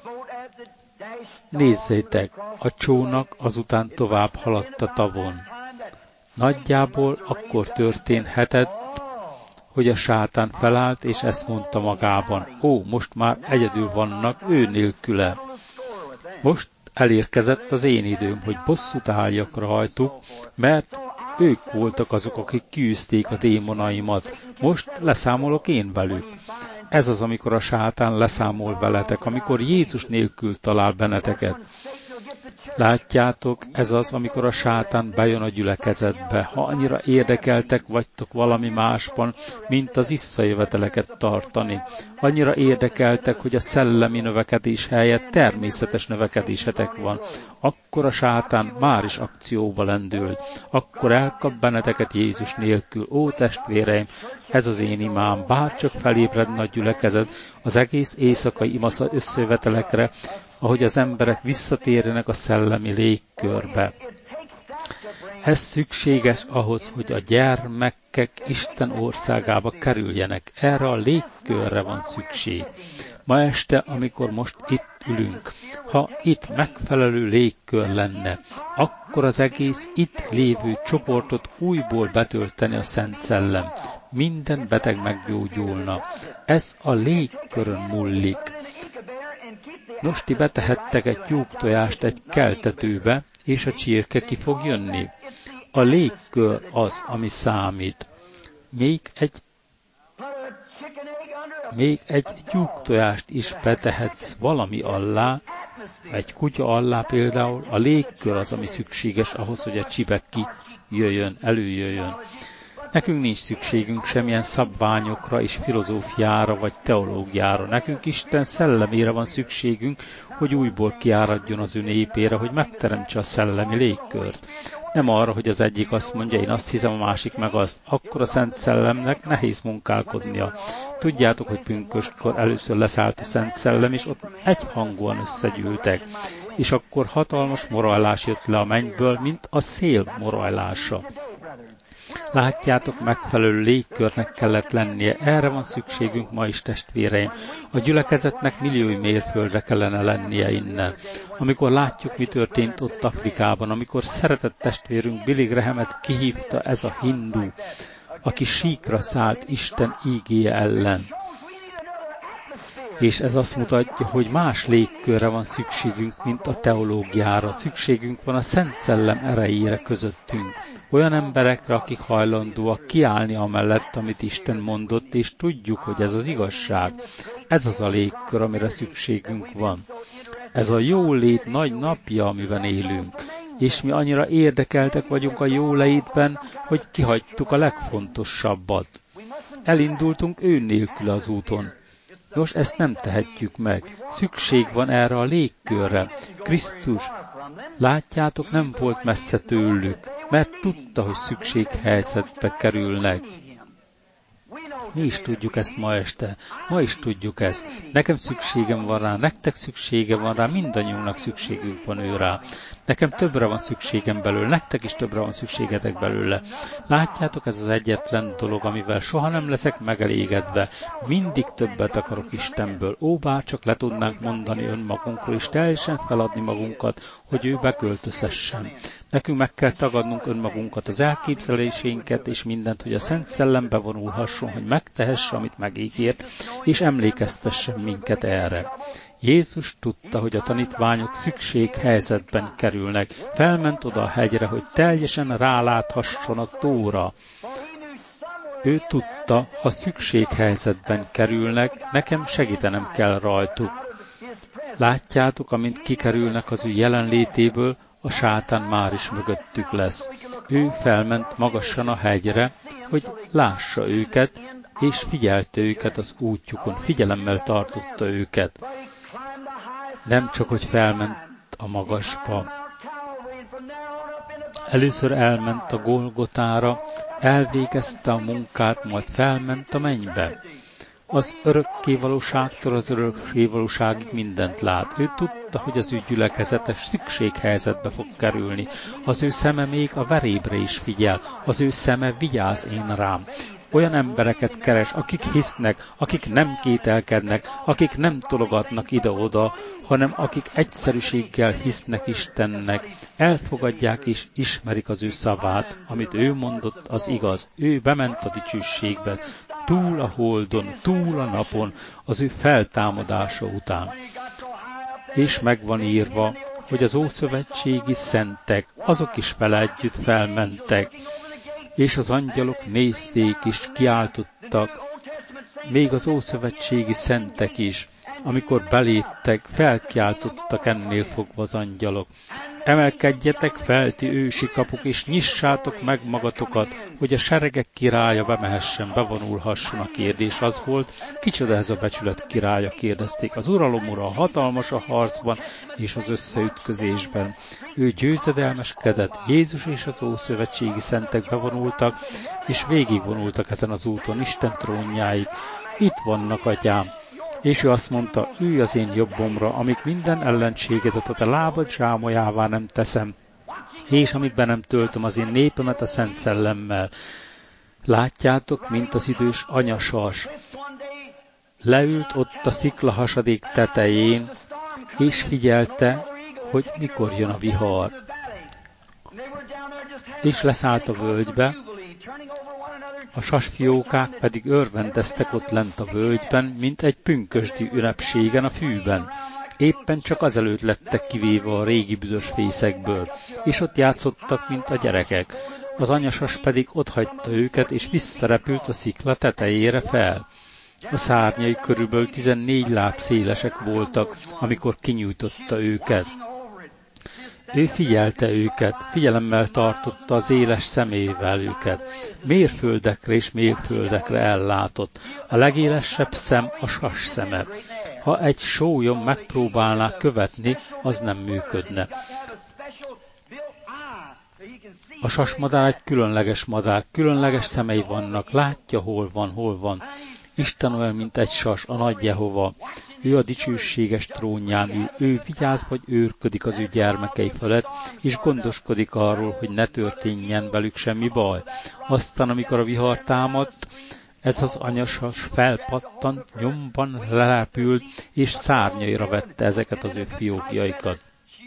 Nézzétek, a csónak azután tovább haladt a tavon. Nagyjából akkor történhetett, hogy a sátán felállt, és ezt mondta magában, ó, most már egyedül vannak ő nélküle. Most elérkezett az én időm, hogy bosszút álljak rajtuk, mert ők voltak azok, akik kiűzték a démonaimat. Most leszámolok én velük. Ez az, amikor a sátán leszámol veletek, amikor Jézus nélkül talál benneteket. Látjátok, ez az, amikor a sátán bejön a gyülekezetbe. Ha annyira érdekeltek vagytok valami másban, mint az visszajöveteleket tartani. Annyira érdekeltek, hogy a szellemi növekedés helyett természetes növekedésetek van. Akkor a sátán már is akcióba lendül. Akkor elkap benneteket Jézus nélkül. Ó, testvéreim, ez az én imám, bárcsak felébredne a gyülekezet az egész éjszakai imasza összejövetelekre, ahogy az emberek visszatérjenek a szellemi légkörbe. Ez szükséges ahhoz, hogy a gyermekek Isten országába kerüljenek. Erre a légkörre van szükség. Ma este, amikor most itt ülünk, ha itt megfelelő légkör lenne, akkor az egész itt lévő csoportot újból betölteni a Szent Szellem. Minden beteg meggyógyulna. Ez a légkörön múlik. Nos, ti betehettek egy tyúktojást egy keltetőbe, és a csirke ki fog jönni. A légkör az, ami számít. Még egy, még egy tyúktojást is betehetsz valami alá, egy kutya alá például, a légkör az, ami szükséges ahhoz, hogy a csibek ki jöjjön, előjöjjön. Nekünk nincs szükségünk semmilyen szabványokra és filozófiára vagy teológiára. Nekünk Isten szellemére van szükségünk, hogy újból kiáradjon az ő népére, hogy megteremtse a szellemi légkört. Nem arra, hogy az egyik azt mondja, én azt hiszem, a másik meg azt. Akkor a Szent Szellemnek nehéz munkálkodnia. Tudjátok, hogy pünköstkor először leszállt a Szent Szellem, és ott egyhangúan összegyűltek. És akkor hatalmas morajlás jött le a mennyből, mint a szél morajlása. Látjátok, megfelelő légkörnek kellett lennie. Erre van szükségünk ma is, testvéreim. A gyülekezetnek milliói mérföldre kellene lennie innen. Amikor látjuk, mi történt ott Afrikában, amikor szeretett testvérünk Billy Grahamet kihívta ez a hindu, aki síkra szállt Isten ígéje ellen. És ez azt mutatja, hogy más légkörre van szükségünk, mint a teológiára. Szükségünk van a Szent Szellem erejére közöttünk. Olyan emberekre, akik hajlandóak kiállni amellett, amit Isten mondott, és tudjuk, hogy ez az igazság. Ez az a légkör, amire szükségünk van. Ez a jólét nagy napja, amiben élünk. És mi annyira érdekeltek vagyunk a jólétben, hogy kihagytuk a legfontosabbat. Elindultunk ő nélkül az úton. Nos, ezt nem tehetjük meg. Szükség van erre a légkörre. Krisztus, látjátok, nem volt messze tőlük, mert tudta, hogy szükséghelyzetbe kerülnek. Mi is tudjuk ezt ma este. Ma is tudjuk ezt. Nekem szükségem van rá, nektek szüksége van rá, mindannyiunknak szükségünk van ő rá. Nekem többre van szükségem belőle, nektek is többre van szükségetek belőle. Látjátok, ez az egyetlen dolog, amivel soha nem leszek megelégedve. Mindig többet akarok Istenből. Ó, bár csak le tudnánk mondani önmagunkról, és teljesen feladni magunkat, hogy ő beköltözhessen. Nekünk meg kell tagadnunk önmagunkat, az elképzelésénket és mindent, hogy a Szent Szellem bevonulhasson, hogy megtehesse, amit megígért, és emlékeztessen minket erre. Jézus tudta, hogy a tanítványok szükséghelyzetben kerülnek. Felment oda a hegyre, hogy teljesen ráláthasson a tóra. Ő tudta, ha szükséghelyzetben kerülnek, nekem segítenem kell rajtuk. Látjátok, amint kikerülnek az ő jelenlétéből, a sátán már is mögöttük lesz. Ő felment magasan a hegyre, hogy lássa őket, és figyelte őket az útjukon, figyelemmel tartotta őket. Nem csak, hogy felment a magasba. Először elment a Golgotára, elvégezte a munkát, majd felment a mennybe. Az örökkévalóságtól az örökkévalóságig mindent lát. Ő tudta, hogy az ő gyülekezete szükséghelyzetbe fog kerülni. Az ő szeme még a verébre is figyel. Az ő szeme vigyáz én rám. Olyan embereket keres, akik hisznek, akik nem kételkednek, akik nem tologatnak ide-oda, hanem akik egyszerűséggel hisznek Istennek, elfogadják és ismerik az ő szavát, amit ő mondott, az igaz. Ő bement a dicsőségbe, túl a holdon, túl a napon, az ő feltámadása után. És megvan írva, hogy az ószövetségi szentek, azok is vele együtt felmentek, és az angyalok nézték és kiáltottak, még az ószövetségi szentek is, amikor beléptek, felkiáltottak ennél fogva az angyalok. Emelkedjetek fel, ti ősi kapuk, és nyissátok meg magatokat, hogy a seregek királya bemehessen, bevonulhasson. A kérdés az volt, kicsoda ez a becsület királya, kérdezték. Az uralom ura, hatalmas a harcban és az összeütközésben. Ő győzedelmeskedett, Jézus és az ószövetségi szentek bevonultak, és végigvonultak ezen az úton Isten trónjáig. Itt vannak, atyám. És ő azt mondta, ülj az én jobbomra, amíg minden ellenségedet a te lábad zsámolyává nem teszem, és amíg be nem töltöm az én népemet a Szent Szellemmel. Látjátok, mint az idős anyasas. Leült ott a sziklahasadék tetején, és figyelte, hogy mikor jön a vihar. És leszállt a völgybe, a sasfiókák pedig örvendeztek ott lent a völgyben, mint egy pünkösdi ünnepségen a fűben. Éppen csak azelőtt lettek kivéve a régi büdös fészekből, és ott játszottak, mint a gyerekek. Az anyasas pedig otthagyta őket, és visszarepült a szikla tetejére fel. A szárnyai körülbelül tizennégy láb szélesek voltak, amikor kinyújtotta őket. Ő figyelte őket, figyelemmel tartotta az éles szemével őket. Mérföldekre és mérföldekre ellátott. A legélesebb szem a sas szeme. Ha egy sólyom megpróbálná követni, az nem működne. A sasmadár egy különleges madár, különleges szemei vannak, látja, hol van, hol van. Isten olyan, mint egy sas, a nagy Jehova. Ő a dicsőséges trónján ül, ő vigyáz vagy őrködik az ő gyermekei felett, és gondoskodik arról, hogy ne történjen velük semmi baj. Aztán, amikor a vihar támadt, ez az anyasas felpattant, nyomban lelepült, és szárnyaira vette ezeket az ő fiókjaikat.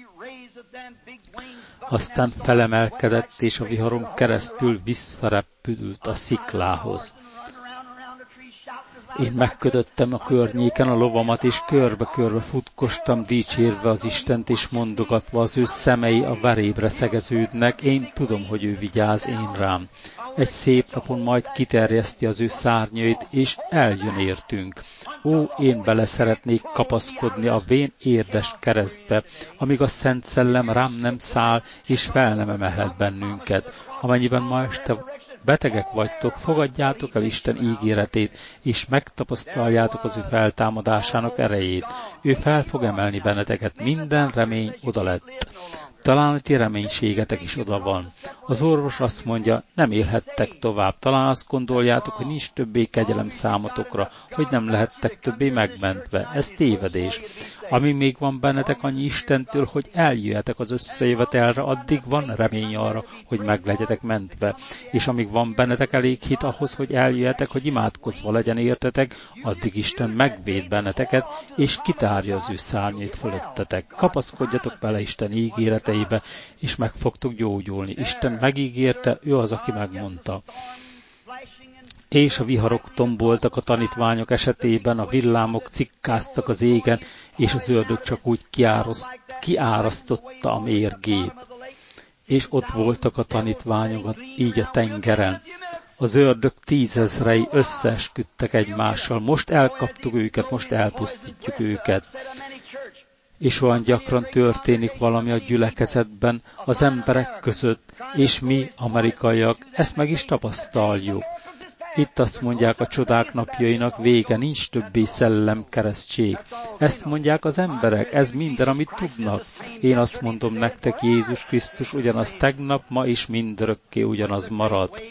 Aztán felemelkedett, és a viharon keresztül visszarepült a sziklához. Én megkötöttem a környéken a lovamat, és körbe-körbe futkostam, dicsérve az Istent, és mondogatva, az ő szemei a verébre szegeződnek, én tudom, hogy ő vigyáz én rám. Egy szép napon majd kiterjeszti az ő szárnyait, és eljön értünk. Ó, én bele szeretnék kapaszkodni a vén érdes keresztbe, amíg a Szent Szellem rám nem száll, és fel nem emelhet bennünket. Amennyiben ma este betegek vagytok, fogadjátok el Isten ígéretét, és megtapasztaljátok az ő feltámadásának erejét. Ő fel fog emelni benneteket, minden remény oda lett. Talán a ti reménységetek is oda van. Az orvos azt mondja, nem élhettek tovább. Talán azt gondoljátok, hogy nincs többé kegyelem számotokra, hogy nem lehettek többé megmentve. Ez tévedés. Ami még van bennetek annyi Istentől, hogy eljöhetek az összejövetelre, addig van remény arra, hogy meg legyetek mentve. És amíg van bennetek elég hit ahhoz, hogy eljöhetek, hogy imádkozva legyen értetek, addig Isten megvéd benneteket, és kitárja az ő szárnyait fölöttetek. Kapaszkodjatok bele Isten ígéreteibe, és meg fogtok gyógyulni. Isten megígérte, ő az, aki megmondta. És a viharok tomboltak a tanítványok esetében, a villámok cikkáztak az égen, és az ördög csak úgy kiáraszt, kiárasztotta a mérgét. És ott voltak a tanítványok így a tengeren. Az ördög tízezrei összeesküdtek egymással. Most elkaptuk őket, most elpusztítjuk őket. És olyan gyakran történik valami a gyülekezetben, az emberek között, és mi, amerikaiak, ezt meg is tapasztaljuk. Itt azt mondják a csodák napjainak vége, nincs többé szellemkeresztség. Ezt mondják az emberek, ez minden, amit tudnak. Én azt mondom nektek, Jézus Krisztus ugyanaz tegnap, ma és mindörökké ugyanaz marad.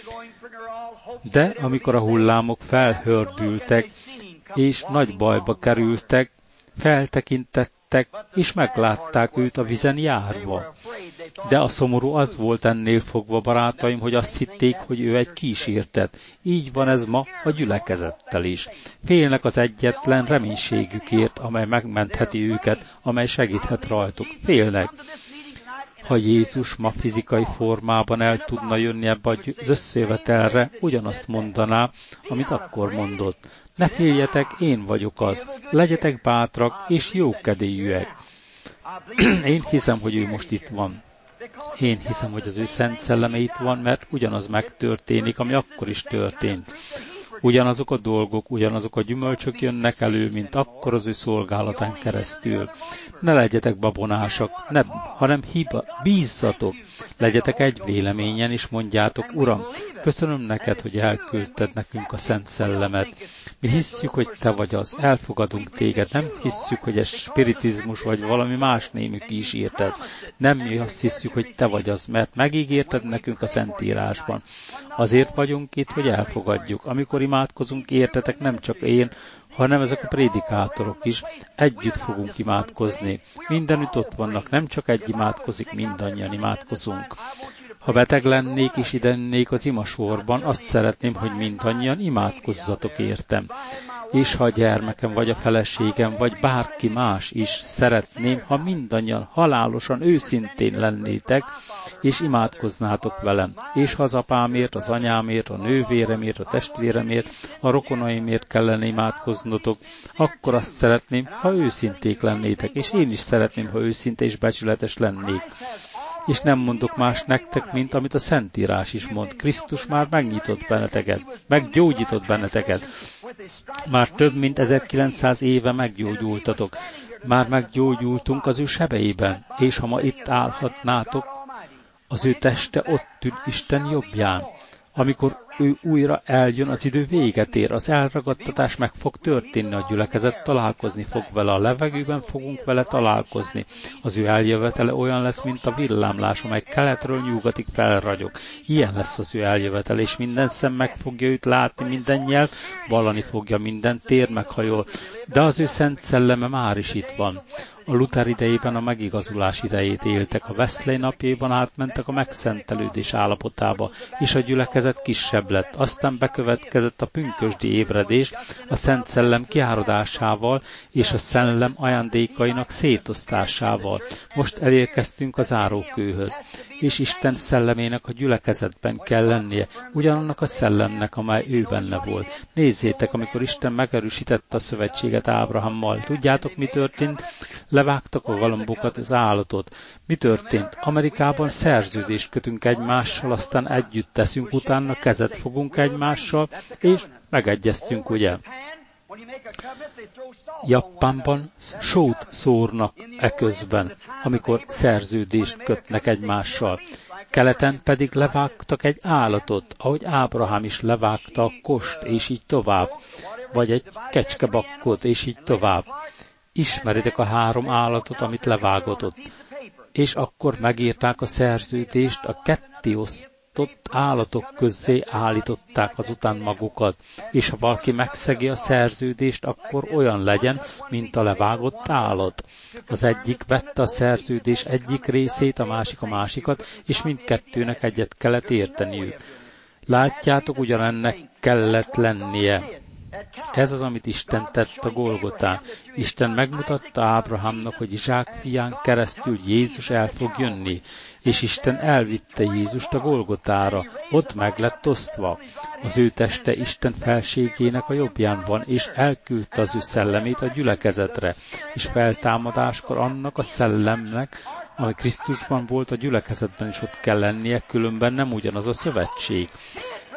De amikor a hullámok felhördültek, és nagy bajba kerültek, feltekintettek, és meglátták őt a vizen járva. De a szomorú az volt ennél fogva, barátaim, hogy azt hitték, hogy ő egy kísértet. Így van ez ma a gyülekezettel is. Félnek az egyetlen reménységükért, amely megmentheti őket, amely segíthet rajtuk. Félnek. Ha Jézus ma fizikai formában el tudna jönni ebbe az összejövetelre, ugyanazt mondaná, amit akkor mondott. Ne féljetek, én vagyok az. Legyetek bátrak és jókedélyűek. Én hiszem, hogy ő most itt van. Én hiszem, hogy az ő szent szelleme itt van, mert ugyanaz megtörténik, ami akkor is történt. Ugyanazok a dolgok, ugyanazok a gyümölcsök jönnek elő, mint akkor az ő szolgálatán keresztül. Ne legyetek babonásak, ne, hanem hiba, bízzatok. Legyetek egy véleményen, és mondjátok, Uram, köszönöm neked, hogy elküldted nekünk a Szent Szellemet. Mi hisszük, hogy te vagy az, elfogadunk téged, nem hisszük, hogy ez spiritizmus, vagy valami más némű kísérted. Nem mi azt hisszük, hogy te vagy az, mert megígérted nekünk a Szentírásban. Azért vagyunk itt, hogy elfogadjuk. Amikor imádkozunk, értetek, nem csak én, hanem ezek a prédikátorok is, együtt fogunk imádkozni. Mindenütt ott vannak, nem csak egy imádkozik, mindannyian imádkozunk. Ha beteg lennék és idennék az imasorban, azt szeretném, hogy mindannyian imádkozzatok értem. És ha a gyermekem, vagy a feleségem, vagy bárki más is szeretném, ha mindannyian halálosan őszintén lennétek, és imádkoznátok velem. És ha az apámért, az anyámért, a nővéremért, a testvéremért, a rokonaimért kellene imádkoznotok, akkor azt szeretném, ha őszinték lennétek, és én is szeretném, ha őszinte és becsületes lennék. És nem mondok más nektek, mint amit a Szentírás is mond. Krisztus már megnyitott benneteket, meggyógyított benneteket. Már több mint ezerkilencszáz éve meggyógyultatok. Már meggyógyultunk az ő sebeiben, és ha ma itt állhatnátok, az ő teste ott ül Isten jobbján. Amikor ő újra eljön, az idő véget ér, az elragadtatás meg fog történni, a gyülekezet találkozni fog vele, a levegőben fogunk vele találkozni. Az ő eljövetele olyan lesz, mint a villámlás, amely keletről nyugatig felragyog. Ilyen lesz az ő eljövetele, és minden szem meg fogja őt látni, minden nyelv vallani fogja, minden tér meghajol. De az ő szent szelleme már is itt van. A Luther idejében a megigazulás idejét éltek, a Wesley napjaiban átmentek a megszentelődés állapotába, és a gyülekezet kisebb lett. Aztán bekövetkezett a pünkösdi ébredés a Szent Szellem kiáradásával és a szellem ajándékainak szétosztásával. Most elérkeztünk a zárókőhöz, és Isten szellemének a gyülekezetben kell lennie, ugyanannak a szellemnek, amely ő benne volt. Nézzétek, amikor Isten megerősítette a szövetséget Ábrahammal. Tudjátok, mi történt? Levágtak a galambokat, az állatot. Mi történt? Amerikában szerződést kötünk egymással, aztán együtt teszünk, utána kezet fogunk egymással, és megegyeztünk, ugye? Japánban sót szórnak eközben, amikor szerződést kötnek egymással. Keleten pedig levágtak egy állatot, ahogy Ábrahám is levágta a kost, és így tovább. Vagy egy kecskebakkot, és így tovább. Ismeritek a három állatot, amit levágatott. És akkor megírták a szerződést, a kettéosztott állatok közé állították azután magukat. És ha valaki megszegi a szerződést, akkor olyan legyen, mint a levágott állat. Az egyik vette a szerződés egyik részét, a másik a másikat, és mindkettőnek egyet kellett érteniük. Látjátok, ugyanennek kellett lennie. Ez az, amit Isten tett a Golgotán. Isten megmutatta Ábrahámnak, hogy Izsák fián keresztül Jézus el fog jönni, és Isten elvitte Jézust a Golgotára, ott meg lett osztva. Az ő teste Isten felségének a jobbján van, és elküldte az ő szellemét a gyülekezetre, és feltámadáskor annak a szellemnek, ami Krisztusban volt, a gyülekezetben is ott kell lennie, különben nem ugyanaz a szövetség.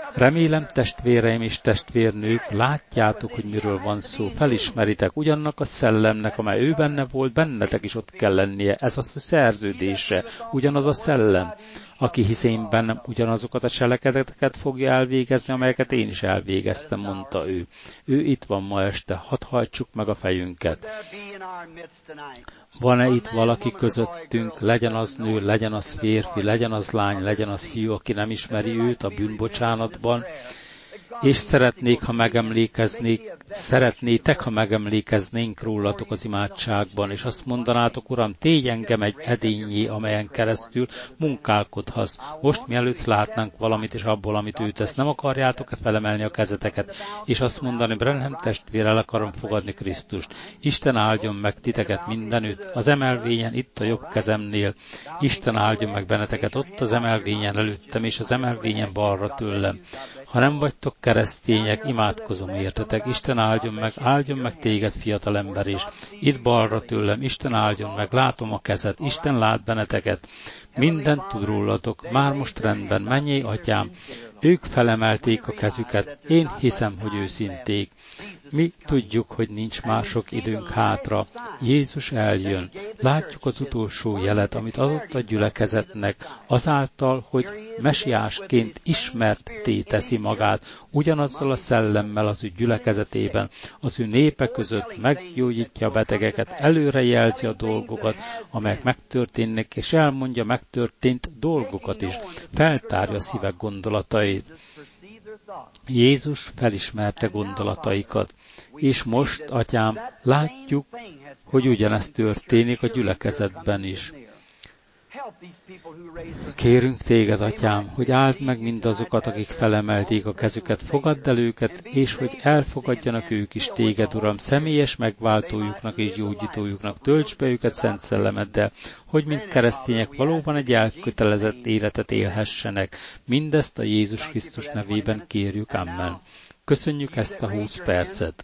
Remélem, testvéreim és testvérnők, látjátok, hogy miről van szó, felismeritek ugyannak a szellemnek, amely ő benne volt, bennetek is ott kell lennie. Ez a szerződése, ugyanaz a szellem. Aki hisz én bennem, ugyanazokat a cselekedeteket fogja elvégezni, amelyeket én is elvégeztem, mondta ő. Ő itt van ma este, hadd hajtsuk meg a fejünket. Van-e itt valaki közöttünk, legyen az nő, legyen az férfi, legyen az lány, legyen az fiú, aki nem ismeri őt a bűnbocsánatban, és szeretnék, ha megemlékeznék, szeretnétek, ha megemlékeznénk rólatok az imádságban, és azt mondanátok, Uram, tégy engem egy edényé, amelyen keresztül munkálkodhatsz. Most mielőtt látnánk valamit, és abból, amit ő tesz, nem akarjátok-e felemelni a kezeteket, és azt mondani, Branham testvér, el akarom fogadni Krisztust. Isten áldjon meg titeket mindenütt, az emelvényen itt a jobb kezemnél. Isten áldjon meg benneteket ott az emelvényen előttem, és az emelvényen balra tőlem. Ha nem vagytok keresztények, imádkozom értetek. Isten áldjon meg, áldjon meg téged, fiatalember is. Itt balra tőlem, Isten áldjon meg, látom a kezed, Isten lát benneteket. Mindent tud rólatok, már most rendben, menjél, atyám. Ők felemelték a kezüket, én hiszem, hogy őszinték. Mi tudjuk, hogy nincs már sok időnk hátra. Jézus eljön. Látjuk az utolsó jelet, amit adott a gyülekezetnek, azáltal, hogy mesiásként ismertté teszi magát, ugyanazzal a szellemmel az ő gyülekezetében, az ő népe között meggyógyítja a betegeket, előrejelzi a dolgokat, amelyek megtörténnek, és elmondja megtörtént dolgokat is, feltárja a szívek gondolatait. Jézus felismerte gondolataikat, és most, atyám, látjuk, hogy ugyanezt történik a gyülekezetben is. Kérünk téged, atyám, hogy áld meg mindazokat, akik felemelték a kezüket, fogadd el őket, és hogy elfogadjanak ők is téged, Uram, személyes megváltójuknak és gyógyítójuknak, tölts be őket szent szellemeddel, hogy mint keresztények valóban egy elkötelezett életet élhessenek. Mindezt a Jézus Krisztus nevében kérjük, amen. Köszönjük ezt a húsz percet.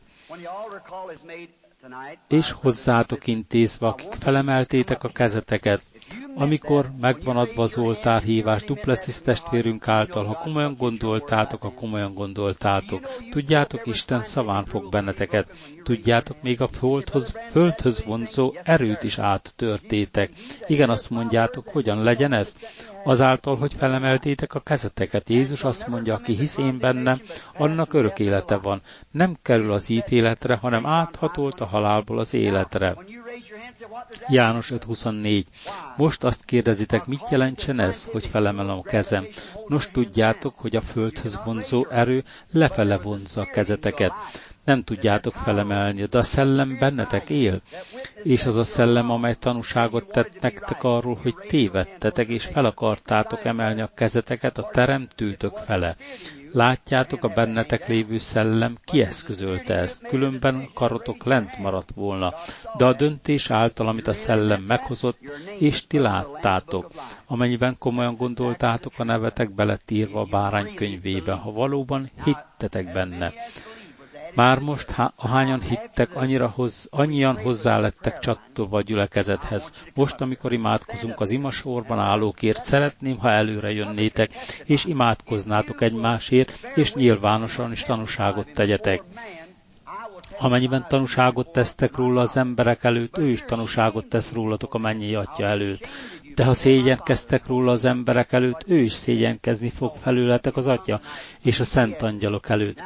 És hozzátok intézve, akik felemeltétek a kezeteket, amikor megvan adva az oltárhívás Duplessis testvérünk által, ha komolyan gondoltátok, ha komolyan gondoltátok, tudjátok, Isten szaván fog benneteket, tudjátok, még a földhöz, földhöz vonzó erőt is áttörtétek. Igen, azt mondjátok, hogyan legyen ez? Azáltal, hogy felemeltétek a kezeteket. Jézus azt mondja, aki hisz én bennem, annak örök élete van. Nem kerül az ítéletre, hanem áthatolt a halálból az életre. János öt huszonnégy. Most azt kérdezitek, mit jelentsen ez, hogy felemelem a kezem? Nos, tudjátok, hogy a földhöz vonzó erő lefele vonzza a kezeteket. Nem tudjátok felemelni, de a szellem bennetek él. És az a szellem, amely tanúságot tett nektek arról, hogy tévedtetek, és fel akartátok emelni a kezeteket a teremtőtök fele. Látjátok, a bennetek lévő szellem kieszközölte ezt, különben a karotok lent maradt volna, de a döntés által, amit a szellem meghozott, és ti láttátok. Amennyiben komolyan gondoltátok, a nevetek be lett írva a bárány könyvébe, ha valóban hittetek benne. Már most, ahányan hittek, annyira hoz, annyian hozzá lettek csatolva a gyülekezethez. Most, amikor imádkozunk az imasorban állókért, szeretném, ha előre jönnétek, és imádkoznátok egymásért, és nyilvánosan is tanúságot tegyetek. Amennyiben tanúságot tesztek róla az emberek előtt, ő is tanúságot tesz rólatok a mennyei Atya előtt. De ha szégyenkeztek róla az emberek előtt, ő is szégyenkezni fog felőletek az Atya és a szent angyalok előtt.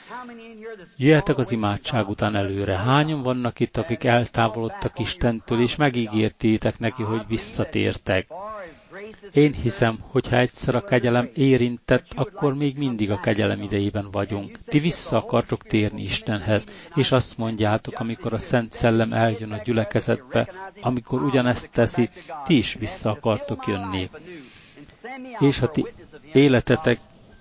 Jöjjetek az imádság után előre. Hányan vannak itt, akik eltávolodtak Istentől, és megígértétek neki, hogy visszatértek? Én hiszem, hogy ha egyszer a kegyelem érintett, akkor még mindig a kegyelem idejében vagyunk. Ti vissza akartok térni Istenhez, és azt mondjátok, amikor a Szent Szellem eljön a gyülekezetbe, amikor ugyanezt teszi, ti is vissza akartok jönni. És ha ti életetek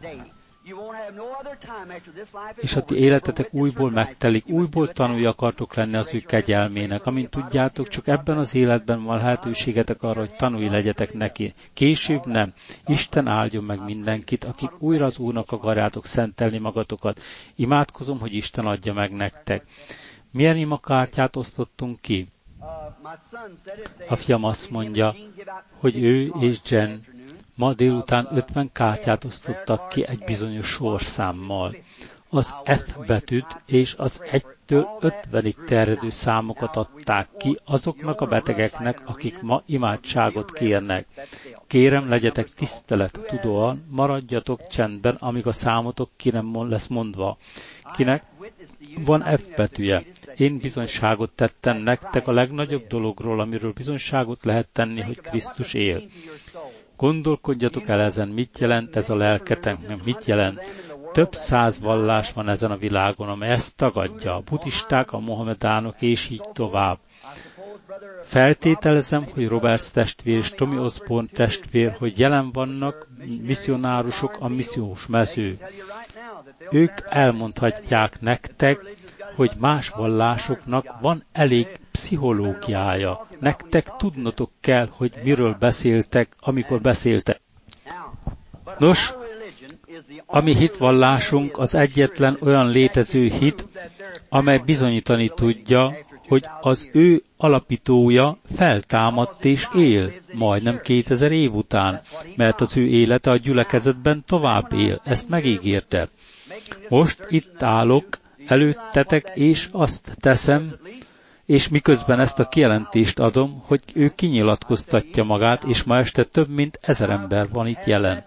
És ha ti életetek újból megtelik, újból tanulni akartok lenni az ő kegyelmének. Amint tudjátok, csak ebben az életben van lehetőségetek arra, hogy tanulni legyetek neki. Később nem. Isten áldjon meg mindenkit, akik újra az Úrnak akarjátok szentelni magatokat. Imádkozom, hogy Isten adja meg nektek. Milyen imakártyát osztottunk ki? A fiam azt mondja, hogy ő és Jen Ma délután ötven kártyát osztottak ki egy bizonyos sorszámmal. Az F betűt és az egytől ötvenig terjedő számokat adták ki azoknak a betegeknek, akik ma imádságot kérnek. Kérem, legyetek tisztelettudóan, maradjatok csendben, amíg a számotok ki nem lesz mondva. Kinek van F betűje? Én bizonyságot tettem nektek a legnagyobb dologról, amiről bizonyságot lehet tenni, hogy Krisztus él. Gondolkodjatok el ezen, mit jelent ez a lelketeknek, mit jelent. Több száz vallás van ezen a világon, amely ezt tagadja, a buddhisták, a mohamedánok és így tovább. Feltételezem, hogy Roberts testvér és Tommy Osborne testvér, hogy jelen vannak misszionárusok a missziós mező. Ők elmondhatják nektek, hogy más vallásoknak van elég pszichológiája. Nektek tudnotok kell, hogy miről beszéltek, amikor beszéltek. Nos, a mi hitvallásunk az egyetlen olyan létező hit, amely bizonyítani tudja, hogy az ő alapítója feltámadt és él, majdnem kétezer év után, mert az ő élete a gyülekezetben tovább él, ezt megígérte. Most itt állok előttetek, és azt teszem, és miközben ezt a kijelentést adom, hogy ő kinyilatkoztatja magát, és ma este több mint ezer ember van itt jelen.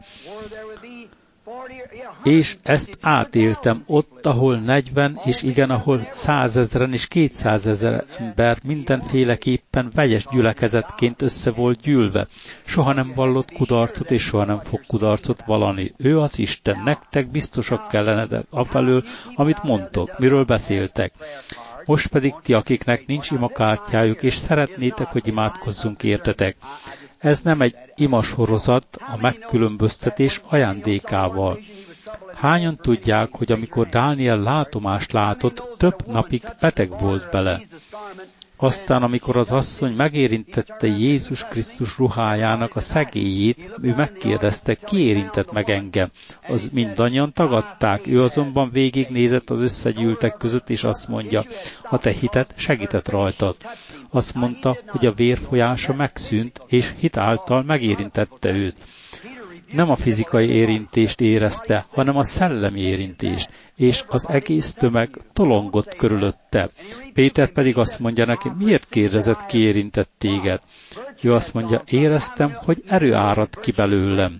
És ezt átéltem ott, ahol negyven, és igen, ahol százezren és kétszázezer ember mindenféleképpen vegyes gyülekezetként össze volt gyűlve. Soha nem vallott kudarcot, és soha nem fog kudarcot vallani. Ő az Isten, nektek biztosak kellenetek afelől, amit mondtok, miről beszéltek. Most pedig ti, akiknek nincs imakártyájuk, és szeretnétek, hogy imádkozzunk értetek. Ez nem egy imasorozat a megkülönböztetés ajándékával. Hányan tudják, hogy amikor Dániel látomást látott, több napig beteg volt bele. Aztán, amikor az asszony megérintette Jézus Krisztus ruhájának a szegélyét, ő megkérdezte, ki érintett meg engem. Az mindannyian tagadták, ő azonban végignézett az összegyűltek között, és azt mondja, a te hited segített rajtad. Azt mondta, hogy a vérfolyása megszűnt, és hit által megérintette őt. Nem a fizikai érintést érezte, hanem a szellemi érintést, és az egész tömeg tolongott körülötte. Péter pedig azt mondja neki, miért kérdezett, ki érintett téged? Ő azt mondja, éreztem, hogy erő árad ki belőlem.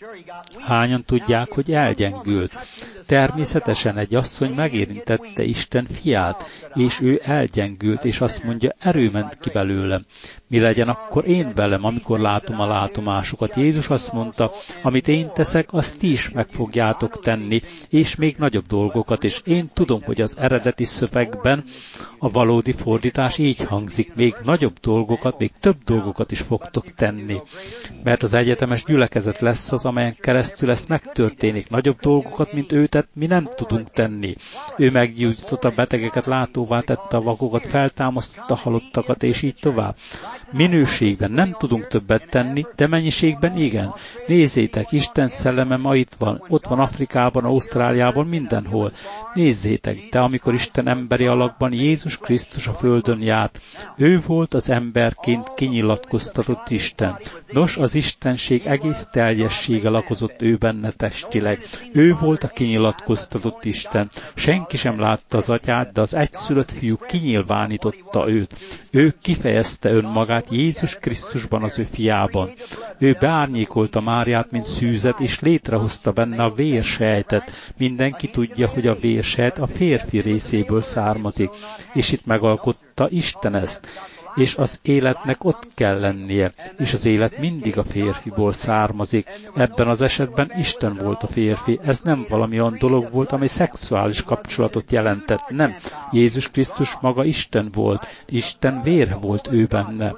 Hányan tudják, hogy elgyengült? Természetesen egy asszony megérintette Isten fiát, és ő elgyengült, és azt mondja, erő ment ki belőlem. Mi legyen akkor én velem, amikor látom a látomásokat? Jézus azt mondta, amit én teszek, azt ti is meg fogjátok tenni, és még nagyobb dolgokat, és én tudom, hogy az eredeti szövegben a valódi fordítás így hangzik, még nagyobb dolgokat, még több dolgokat is fogtok tenni. Mert az egyetemes gyülekezet lesz az, amelyen keresztül ezt megtörténik. Nagyobb dolgokat, mint ő tett, mi nem tudunk tenni. Ő meggyógyította a betegeket, látóvá tette a vakokat, feltámasztotta a halottakat, és így tovább. Minőségben nem tudunk többet tenni, de mennyiségben igen. Nézzétek, Isten szelleme ma itt van, ott van Afrikában, Ausztráliában, mindenhol. Nézzétek, de amikor Isten emberi alakban Jézus Krisztus a földön járt, ő volt az emberként kinyilatkoztatott Isten. Nos, az Istenség egész teljessége lakozott ő benne testileg. Ő volt a kinyilatkoztatott Isten. Senki sem látta az atyát, de az egyszülött fiú kinyilvánította őt. Ő kifejezte önmagát Jézus Krisztusban, az ő fiában. Ő beárnyékolta Máriát, mint szűzet, és létrehozta benne a vérsejtet. Mindenki tudja, hogy a vérsejt a férfi részéből származik, és itt megalkotta Isten ezt. És az életnek ott kell lennie, és az élet mindig a férfiból származik. Ebben az esetben Isten volt a férfi. Ez nem valami olyan dolog volt, amely szexuális kapcsolatot jelentett. Nem. Jézus Krisztus maga Isten volt. Isten vére volt ő benne.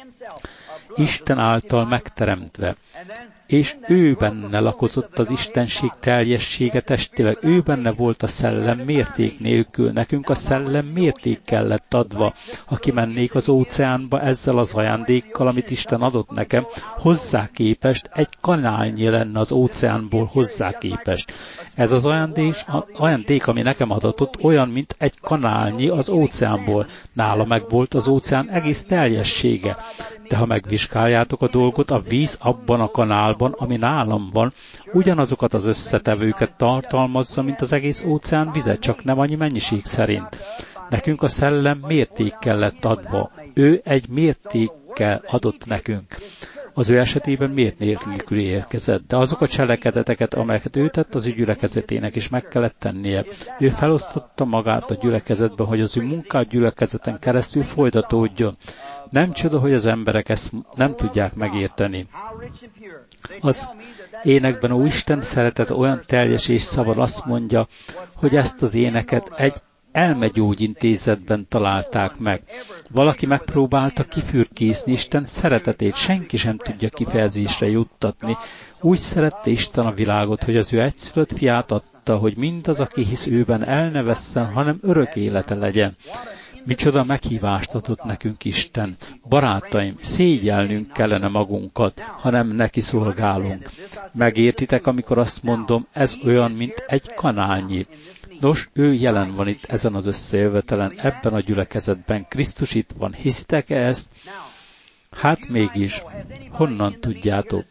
Isten által megteremtve. És ő benne lakozott az Istenség teljessége testileg. Ő benne volt a szellem mérték nélkül. Nekünk a szellem mérték kellett adva. Ha kimennék az óceánba ezzel az ajándékkal, amit Isten adott nekem, hozzá képest egy kanálnyi lenne az óceánból hozzá képest. Ez az ajándék, ajándék, ami nekem adatott, olyan, mint egy kanálnyi az óceánból. Nála meg volt az óceán egész teljessége. De ha megvizsgáljátok a dolgot, a víz abban a kanálban Bibliában, ami nálam van, ugyanazokat az összetevőket tartalmazza, mint az egész óceán vize, csak nem annyi mennyiség szerint. Nekünk a szellem mértékkel lett adva. Ő egy mértékkel adott nekünk. Az ő esetében miért nélkül érkezett, de azok a cselekedeteket, amelyeket ő tett az ő gyülekezetének is meg kellett tennie. Ő felosztotta magát a gyülekezetbe, hogy az ő munkát gyülekezeten keresztül folytatódjon. Nem csoda, hogy az emberek ezt nem tudják megérteni. Az énekben ó Isten szeretet olyan teljes és szabad, azt mondja, hogy ezt az éneket egy elmegyógyintézetben találták meg. Valaki megpróbálta kifürkészni Isten szeretetét, senki sem tudja kifejezésre juttatni. Úgy szerette Isten a világot, hogy az ő egyszülött fiát adta, hogy mindaz, aki hisz őben, el ne vesszen, hanem örök élete legyen. Micsoda meghívást adott nekünk Isten. Barátaim, szégyelnünk kellene magunkat, ha nem neki szolgálunk. Megértitek, amikor azt mondom, ez olyan, mint egy kanálnyi. Nos, ő jelen van itt ezen az összejövetelen, ebben a gyülekezetben. Krisztus itt van. Hiszitek-e ezt? Hát mégis. Honnan tudjátok?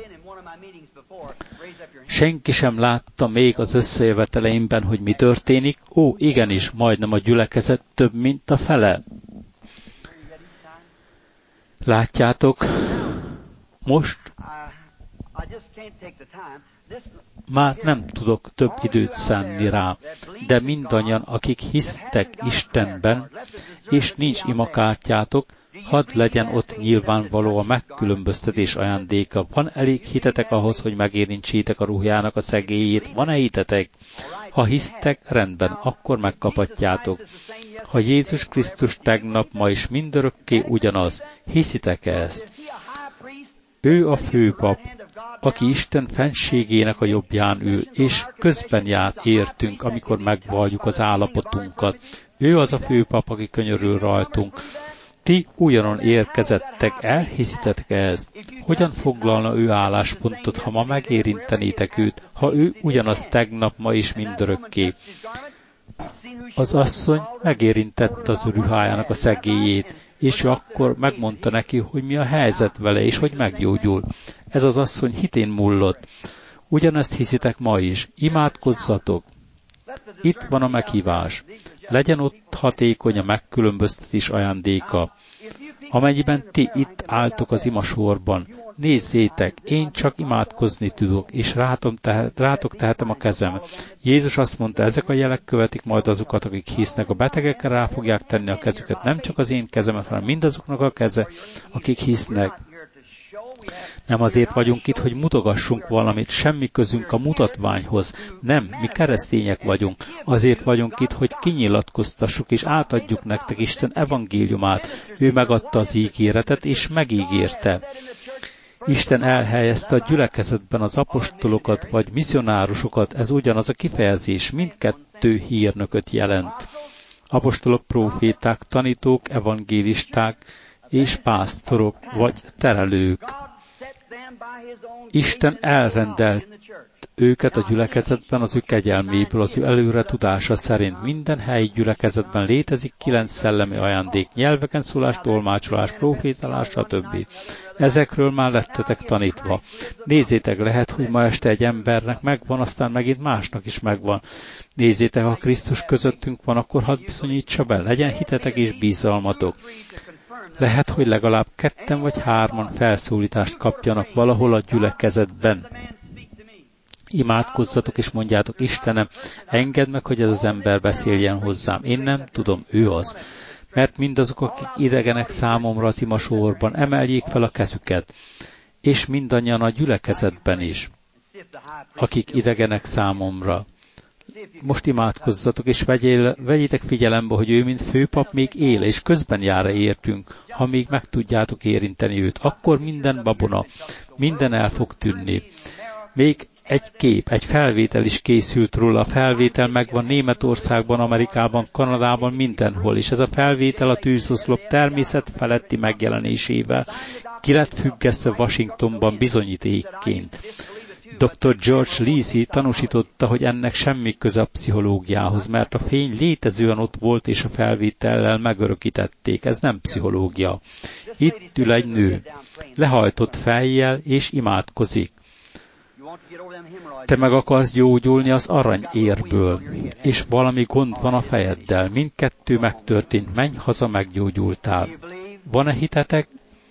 Senki sem látta még az összejöveteleimben, hogy mi történik? Ó, igenis, majdnem a gyülekezet több, mint a fele. Látjátok? Most már nem tudok több időt szánni rá, de mindannyian, akik hisztek Istenben, és nincs imakártyátok, hadd legyen ott nyilvánvaló a megkülönböztetés ajándéka. Van elég hitetek ahhoz, hogy megérintsétek a ruhjának a szegélyét? Van-e hitetek? Ha hisztek, rendben, akkor megkaphatjátok. Ha Jézus Krisztus tegnap, ma is mindörökké ugyanaz, hiszitek-e ezt? Ő a főpap, aki Isten fenségének a jobbján ül, és közben jár értünk, amikor megvalljuk az állapotunkat. Ő az a főpap, aki könyörül rajtunk. Ti újonnan érkezettek, elhiszitek ezt? Hogyan foglalna ő álláspontot, ha ma megérintenétek őt, ha ő ugyanaz tegnap, ma is mindörökké? Az asszony megérintette az ruhájának a szegélyét, és ő akkor megmondta neki, hogy mi a helyzet vele, és hogy meggyógyul. Ez az asszony hitén mullott. Ugyanezt hiszitek ma is. Imádkozzatok! Itt van a meghívás. Legyen ott hatékony a megkülönböztetés ajándéka. Amennyiben ti itt álltok az imasorban, nézzétek, én csak imádkozni tudok, és rátom tehet, rátok tehetem a kezem. Jézus azt mondta, ezek a jelek követik majd azokat, akik hisznek. A betegekre rá fogják tenni a kezüket, nem csak az én kezemet, hanem mindazoknak a keze, akik hisznek. Nem azért vagyunk itt, hogy mutogassunk valamit, semmi közünk a mutatványhoz. Nem, mi keresztények vagyunk. Azért vagyunk itt, hogy kinyilatkoztassuk és átadjuk nektek Isten evangéliumát. Ő megadta az ígéretet, és megígérte. Isten elhelyezte a gyülekezetben az apostolokat vagy misszionárusokat, ez ugyanaz a kifejezés, mindkettő hírnököt jelent. Apostolok, próféták, tanítók, evangélisták és pásztorok vagy terelők. Isten elrendelt őket a gyülekezetben az ő kegyelméből, az ő előre tudása szerint. Minden helyi gyülekezetben létezik kilenc szellemi ajándék, nyelveken szólás, tolmácsolás, profétálás, stb. Ezekről már lettetek tanítva. Nézzétek, lehet, hogy ma este egy embernek megvan, aztán megint másnak is megvan. Nézzétek, ha Krisztus közöttünk van, akkor hadd bizonyítsa be, legyen hitetek és bizalmatok. Lehet, hogy legalább ketten vagy hárman felszólítást kapjanak valahol a gyülekezetben. Imádkozzatok és mondjátok, Istenem, engedd meg, hogy ez az ember beszéljen hozzám. Én nem tudom, ő az. Mert mindazok, akik idegenek számomra az imasorban, emeljék fel a kezüket. És mindannyian a gyülekezetben is, akik idegenek számomra. Most imádkozzatok, és vegyél, vegyétek figyelembe, hogy ő, mint főpap, még él, és közben jár értünk. Ha még meg tudjátok érinteni őt, akkor minden babona, minden el fog tűnni. Még egy kép, egy felvétel is készült róla. A felvétel megvan Németországban, Amerikában, Kanadában, mindenhol, és ez a felvétel a tűzoszlop természet feletti megjelenésével ki lett függesztve Washingtonban bizonyítékként. doktor George Lacey tanúsította, hogy ennek semmi köze a pszichológiához, mert a fény létezően ott volt, és a felvétellel megörökítették. Ez nem pszichológia. Itt ül egy nő, lehajtott fejjel, és imádkozik. Te meg akarsz gyógyulni az aranyérből, és valami gond van a fejeddel. Mindkettő megtörtént, menj haza, meggyógyultál. Van-e hitetek?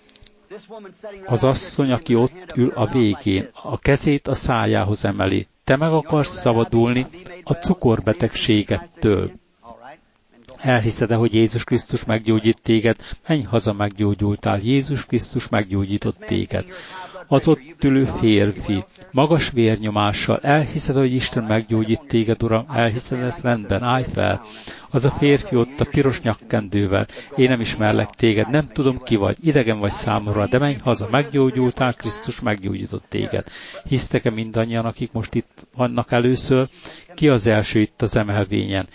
Az asszony, aki ott ül a végén, a kezét a szájához emeli. Te meg akarsz szabadulni a cukorbetegségettől. Elhiszed-e, hogy Jézus Krisztus meggyógyít téged? Menj haza, meggyógyultál. Jézus Krisztus meggyógyított téged. Az ott ülő férfi, magas vérnyomással, elhiszed, hogy Isten meggyógyít téged, Uram? Elhiszed ezt? Rendben, állj fel. Az a férfi ott a piros nyakkendővel. Én nem ismerlek téged, nem tudom ki vagy, idegen vagy számomra, de menj haza, meggyógyultál, Krisztus meggyógyított téged. Hisztek-e mindannyian, akik most itt vannak először? Ki az első itt az emelvényen?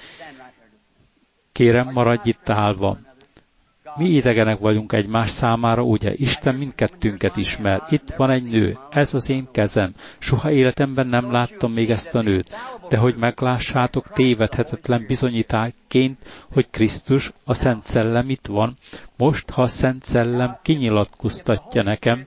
Kérem, maradj itt állva. Mi idegenek vagyunk egymás számára, ugye? Isten mindkettőnket ismer. Itt van egy nő, ez az én kezem. Soha életemben nem láttam még ezt a nőt. De hogy meglássátok tévedhetetlen bizonyítáként, hogy Krisztus, a Szent Szellem itt van, most, ha a Szent Szellem kinyilatkoztatja nekem,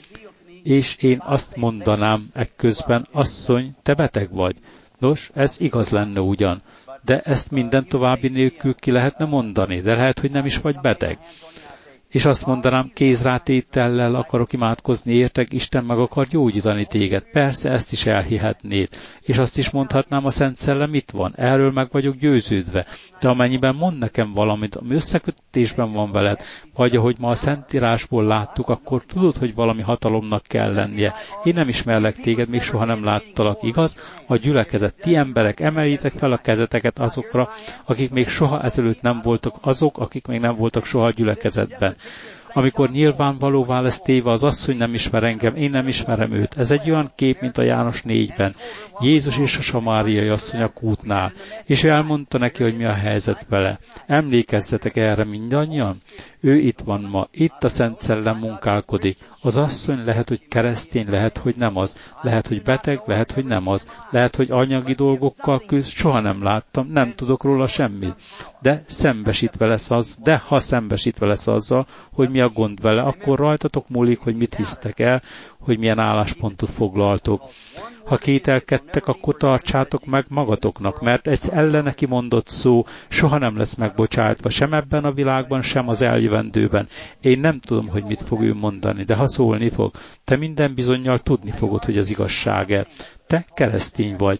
és én azt mondanám ekközben, asszony, te beteg vagy. Nos, ez igaz lenne ugyan. De ezt minden további nélkül ki lehetne mondani, de lehet, hogy nem is vagy beteg. És azt mondanám, kézrátétellel akarok imádkozni, értek, Isten meg akar gyógyítani téged. Persze, ezt is elhihetnéd. És azt is mondhatnám, a Szent Szellem itt van, erről meg vagyok győződve. De amennyiben mond nekem valamit, ami összekötésben van veled, vagy ahogy ma a Szentírásból láttuk, akkor tudod, hogy valami hatalomnak kell lennie. Én nem ismerlek téged, még soha nem láttalak, igaz? A gyülekezet, ti emberek, emeljétek fel a kezeteket azokra, akik még soha ezelőtt nem voltak, azok, akik még nem voltak soha a gyülekezetben. Amikor nyilvánvalóvá lesz téve, az asszony nem ismer engem, én nem ismerem őt. Ez egy olyan kép, mint a János négyben. Jézus és a samáriai asszony a kútnál. És ő elmondta neki, hogy mi a helyzet vele. Emlékezzetek erre mindannyian? Ő itt van ma, itt a Szent Szellem munkálkodik. Az asszony lehet, hogy keresztény, lehet, hogy nem az. Lehet, hogy beteg, lehet, hogy nem az. Lehet, hogy anyagi dolgokkal küzd, soha nem láttam, nem tudok róla semmit. De szembesítve lesz az, de ha szembesítve lesz azzal, hogy mi a gond vele, akkor rajtatok múlik, hogy mit hisztek el, hogy milyen álláspontot foglaltok. Ha kételkedtek, akkor tartsátok meg magatoknak, mert egy ellene kimondott szó soha nem lesz megbocsátva, sem ebben a világban, sem az eljövendőben. Én nem tudom, hogy mit fog ő mondani, de ha szólni fog, te minden bizonnyal tudni fogod, hogy az igazság-e. Te keresztény vagy.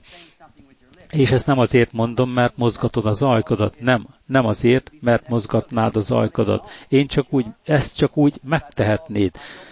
És ezt nem azért mondom, mert mozgatod az ajkadat, nem, nem azért, mert mozgatnád az ajkadat. Én csak úgy, ezt csak úgy megtehetnéd.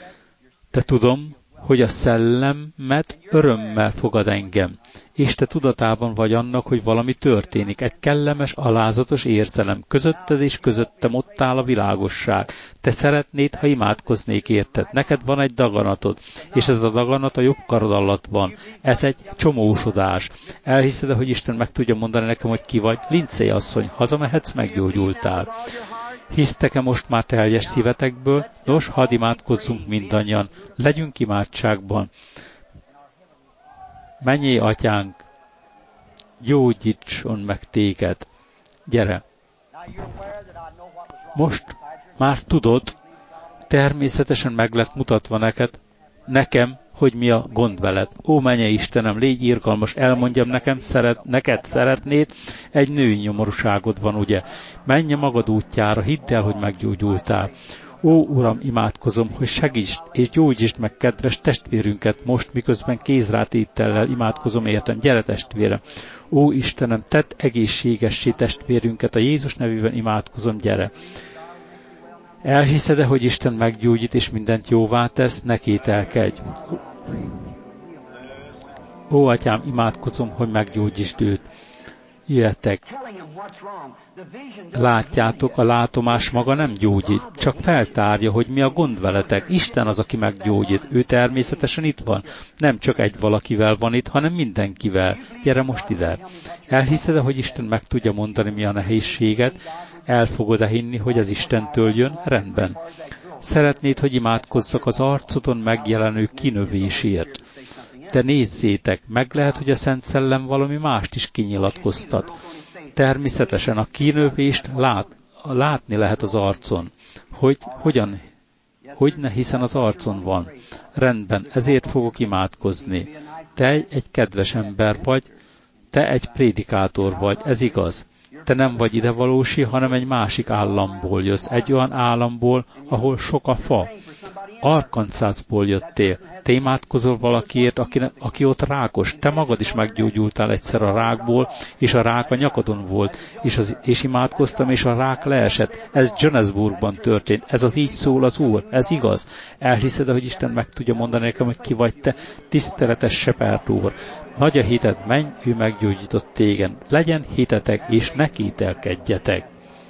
Te tudom, hogy a szellemet örömmel fogad engem, és te tudatában vagy annak, hogy valami történik. Egy kellemes, alázatos érzelem. Közötted és közöttem ott áll a világosság. Te szeretnéd, ha imádkoznék érted. Neked van egy daganatod, és ez a daganat a jobb karod alatt van. Ez egy csomósodás. Elhiszed, hogy Isten meg tudja mondani nekem, hogy ki vagy? Lindsay asszony, hazamehetsz, meggyógyultál. Hisztek-e most már teljes szívetekből? Nos, hadd imádkozzunk mindannyian. Legyünk imádságban. Mennyei atyánk, gyógyítson meg téged. Gyere. Most már tudod, természetesen meg lett mutatva neked, nekem, hogy mi a gond veled. Ó, mennyei Istenem, légy irgalmas, elmondjam nekem, szeret, neked szeretnéd, egy női nyomorúságod van, ugye? Menj a magad útjára, hidd el, hogy meggyógyultál. Ó, Uram, imádkozom, hogy segíts és gyógyítsd meg kedves testvérünket most, miközben kézrátétellel imádkozom értem. Gyere, testvérem! Ó, Istenem, tedd egészségessé testvérünket, a Jézus nevében imádkozom, gyere! Elhiszed-e, hogy Isten meggyógyít és mindent jóvá tesz, ne kételkedj. Ó, Atyám, imádkozom, hogy meggyógyítsd őt. Jöjjetek! Látjátok, a látomás maga nem gyógyít, csak feltárja, hogy mi a gond veletek. Isten az, aki meggyógyít. Ő természetesen itt van. Nem csak egy valakivel van itt, hanem mindenkivel. Gyere most ide! Elhiszed-e, hogy Isten meg tudja mondani, mi a nehézséged? El fogod-e hinni, hogy az Istentől jön? Rendben. Szeretnéd, hogy imádkozzak az arcodon megjelenő kinövésért. De nézzétek, meg lehet, hogy a Szent Szellem valami mást is kinyilatkoztat. Természetesen a kinövést lát, látni lehet az arcon. Hogy, hogyan? Hogy ne, hiszen az arcon van. Rendben, ezért fogok imádkozni. te egy, egy kedves ember vagy, te egy prédikátor vagy, ez igaz. Te nem vagy idevalósi, hanem egy másik államból jössz, egy olyan államból, ahol sok a fa. Arkansasból jöttél. Te imádkozol valakiért, aki, aki ott rákos. Te magad is meggyógyultál egyszer a rákból, és a rák a nyakadon volt, és, az, és imádkoztam, és a rák leesett. Ez Johannesburgban történt. Ez az így szól az Úr. Ez igaz. Elhiszed, hogy Isten meg tudja mondani nekem, hogy ki vagy te, tiszteletes Shepard úr. Nagy a hited, menj, ő meggyógyított téged. Legyen hitetek, és ne kételkedjetek.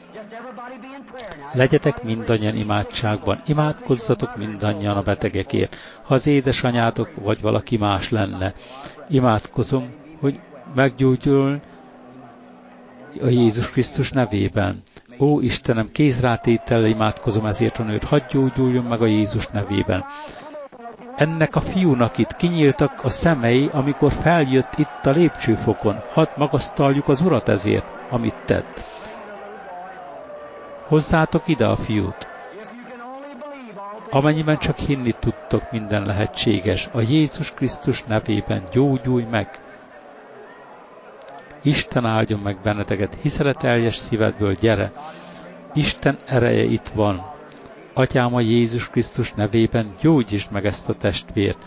Legyetek mindannyian imádságban, imádkozzatok mindannyian a betegekért. Ha az édesanyátok vagy valaki más lenne, imádkozom, hogy meggyógyuljon a Jézus Krisztus nevében. Ó Istenem, kézrátétellel imádkozom ezért a nőt, hadd gyógyuljon meg a Jézus nevében. Ennek a fiúnak itt kinyíltak a szemei, amikor feljött itt a lépcsőfokon. Hadd magasztaljuk az Urat ezért, amit tett. Hozzátok ide a fiút. Amennyiben csak hinni tudtok, minden lehetséges. A Jézus Krisztus nevében gyógyulj meg. Isten áldjon meg benneteket, hiszeleteljes szívedből, gyere. Isten ereje itt van. Atyám, a Jézus Krisztus nevében gyógyítsd meg ezt a testvért.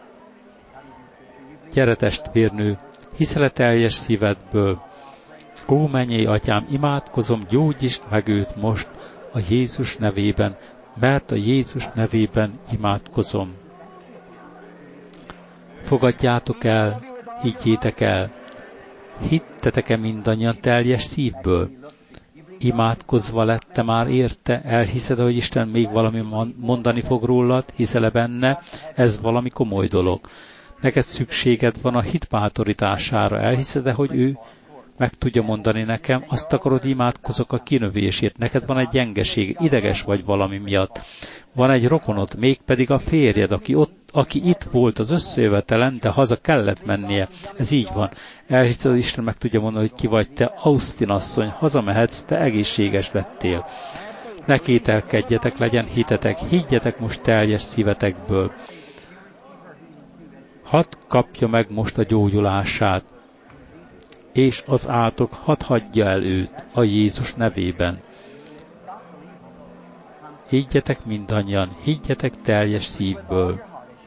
Gyere testvérnő, hiszeleteljes szívedből. Ó, mennyei atyám, imádkozom, gyógyítsd meg őt most a Jézus nevében, mert a Jézus nevében imádkozom. Fogadjátok el, higgyétek el. Hittetek-e mindannyian teljes szívből? Imádkozva lette már érte, elhiszed, hogy Isten még valami mondani fog rólad, hiszel-e benne, ez valami komoly dolog. Neked szükséged van a hit bátorítására, elhiszed-e, hogy ő meg tudja mondani nekem, azt akarod, imádkozok a kinövésért, neked van egy gyengeség, ideges vagy valami miatt. Van egy rokonod, mégpedig a férjed, aki, ott, aki itt volt az összejövetelen, de haza kellett mennie. Ez így van. Elhiszed, hogy Isten meg tudja mondani, hogy ki vagy te, Austin asszony, hazamehetsz, te egészséges lettél. Ne kételkedjetek, legyen hitetek, higgyetek most teljes szívetekből. Hadd kapja meg most a gyógyulását, és az átok hadd hagyja el őt a Jézus nevében. Higgyetek mindannyian, higgyetek teljes szívből.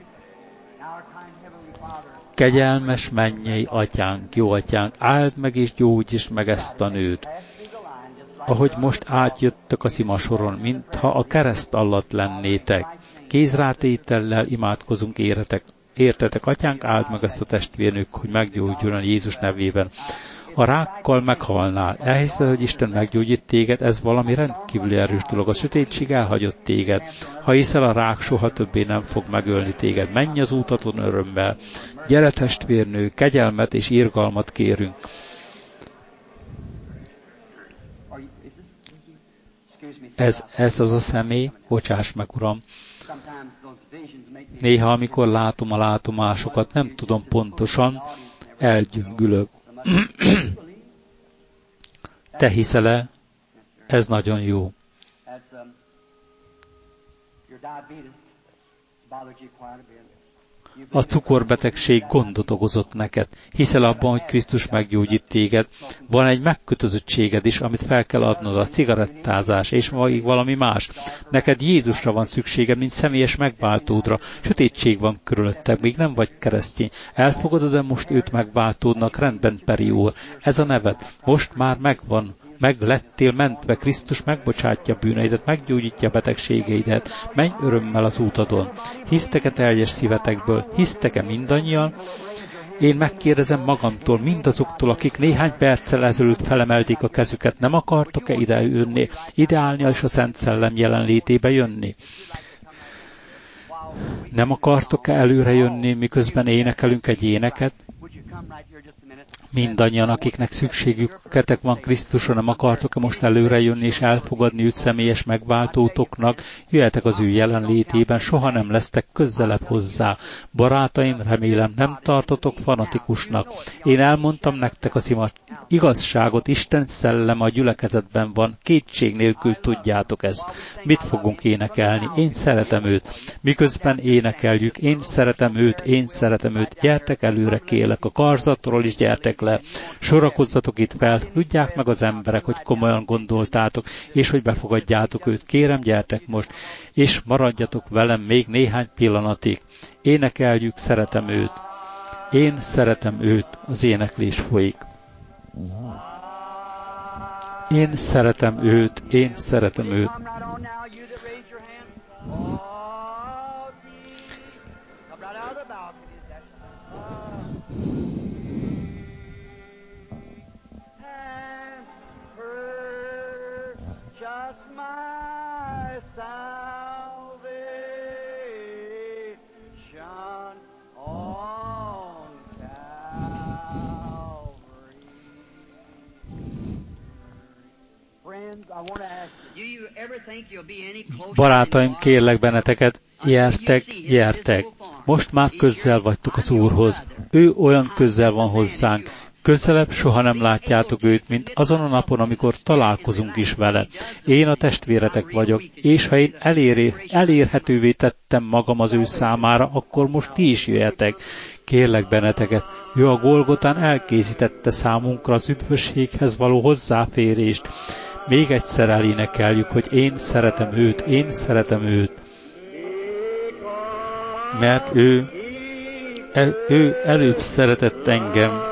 Kegyelmes mennyei atyánk, jó atyánk, áld meg és gyógyítsd meg ezt a nőt. Ahogy most átjöttek az imasoron, mintha a kereszt alatt lennétek. Kézrátétellel imádkozunk éretek. Értetek, atyánk, áld meg ezt a testvérnők, hogy meggyógyuljon Jézus nevében. A rákkal meghalnál. Elhiszed, hogy Isten meggyógyít téged, ez valami rendkívüli erős dolog. A sötétség elhagyott téged. Ha hiszel, a rák soha többé nem fog megölni téged. Menj az útaton örömmel. Gyere testvérnő, kegyelmet és irgalmat kérünk. Ez, ez az a személy, bocsáss meg, Uram. Néha, amikor látom a látomásokat, nem tudom pontosan, elgyöngülök. Te hiszel-e? Ez nagyon jó. A cukorbetegség gondot okozott neked. Hiszel abban, hogy Krisztus meggyógyít téged. Van egy megkötözöttséged is, amit fel kell adnod, a cigarettázás, és valami más. Neked Jézusra van szükséged, mint személyes megváltódra. Sötétség van körülötted, még nem vagy keresztény. Elfogadod-e most őt megváltódnak? Rendben, Peri úr. Ez a neved. Most már megvan. Meg lettél mentve, Krisztus megbocsátja bűneidet, meggyógyítja betegségeidet. Menj örömmel az útadon. Hisztek-e teljes szívetekből? Hisztek-e mindannyian? Én megkérdezem magamtól, mindazoktól, akik néhány perccel ezelőtt felemelték a kezüket, nem akartok-e ide jönni, ideálni és a Szent Szellem jelenlétébe jönni? Nem akartok-e előre jönni, miközben énekelünk egy éneket? Mindannyian, akiknek szükségüketek van Krisztusra, nem akartok-e most előre jönni és elfogadni őt személyes megváltótoknak, jöhetek az ő jelenlétében, soha nem lesztek közelebb hozzá. Barátaim, remélem nem tartotok fanatikusnak. Én elmondtam nektek az igazságot, Isten szelleme a gyülekezetben van, kétség nélkül tudjátok ezt. Mit fogunk énekelni? Én szeretem őt. Miközben énekeljük, én szeretem őt, én szeretem őt. Gyertek előre, kérlek, a karzatról is gyertek le. Sorakozzatok itt fel, tudják meg az emberek, hogy komolyan gondoltátok, és hogy befogadjátok őt. Kérem, gyertek most, és maradjatok velem még néhány pillanatig. Énekeljük, szeretem őt. Én szeretem őt, az éneklés folyik. Én szeretem őt, én szeretem őt. Barátaim, kérlek benneteket, gyertek, gyertek. Most már közel vagytok az Úrhoz. Ő olyan közel van hozzánk. Közelebb soha nem látjátok őt, mint azon a napon, amikor találkozunk is vele. Én a testvéretek vagyok, és ha én eléri, elérhetővé tettem magam az ő számára, akkor most ti is jöhetek. Kérlek benneteket, ő a Golgotán elkészítette számunkra az üdvösséghez való hozzáférést. Még egyszer elénekeljük, hogy én szeretem őt, én szeretem őt. Mert ő, el, ő előbb szeretett engem.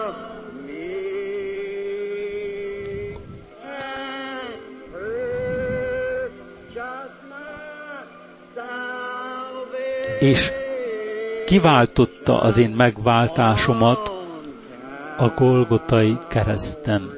És kiváltotta az én megváltásomat a Golgotai kereszten.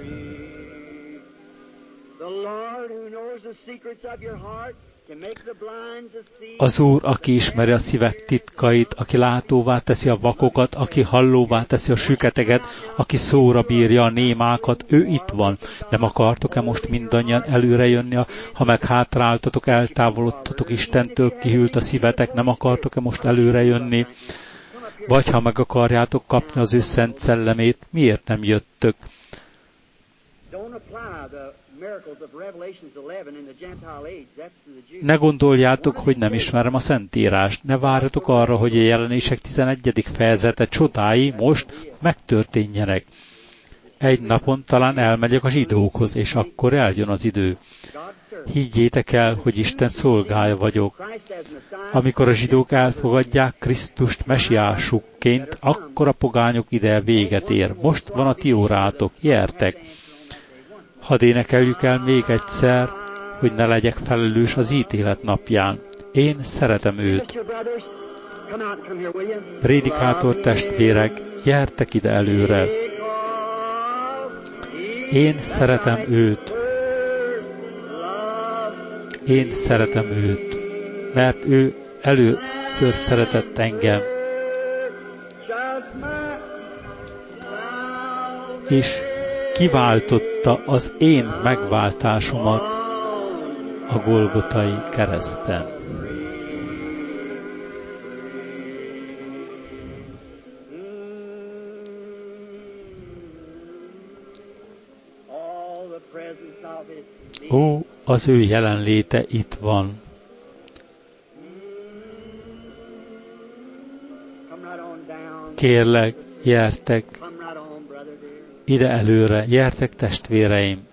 Az Úr, aki ismeri a szívek titkait, aki látóvá teszi a vakokat, aki hallóvá teszi a süketeket, aki szóra bírja a némákat, ő itt van. Nem akartok-e most mindannyian előre jönni, ha meg hátráltatok, eltávolodtatok Istentől, kihűlt a szívetek, nem akartok-e most előre jönni? Vagy ha meg akarjátok kapni az ő szent szellemét, miért nem jöttök? Ne gondoljátok, hogy nem ismerem a Szentírást. Ne várjatok arra, hogy a Jelenések tizenegyedik fejezete csodái most megtörténjenek. Egy napon talán elmegyek a zsidókhoz, és akkor eljön az idő. Higgyétek el, hogy Isten szolgája vagyok. Amikor a zsidók elfogadják Krisztust mesiásukként, akkor a pogányok ideje véget ér. Most van a ti órátok, gyertek! Hadd énekeljük el még egyszer, hogy ne legyek felelős az ítélet napján. Én szeretem őt. Prédikátor testvérek, gyertek ide előre. Én szeretem őt. Én szeretem őt, mert ő először szeretett engem. És kiváltotta az én megváltásomat a Golgotai kereszten. Ó, az ő jelenléte itt van. Kérlek, gyertek ide előre, gyertek testvéreim!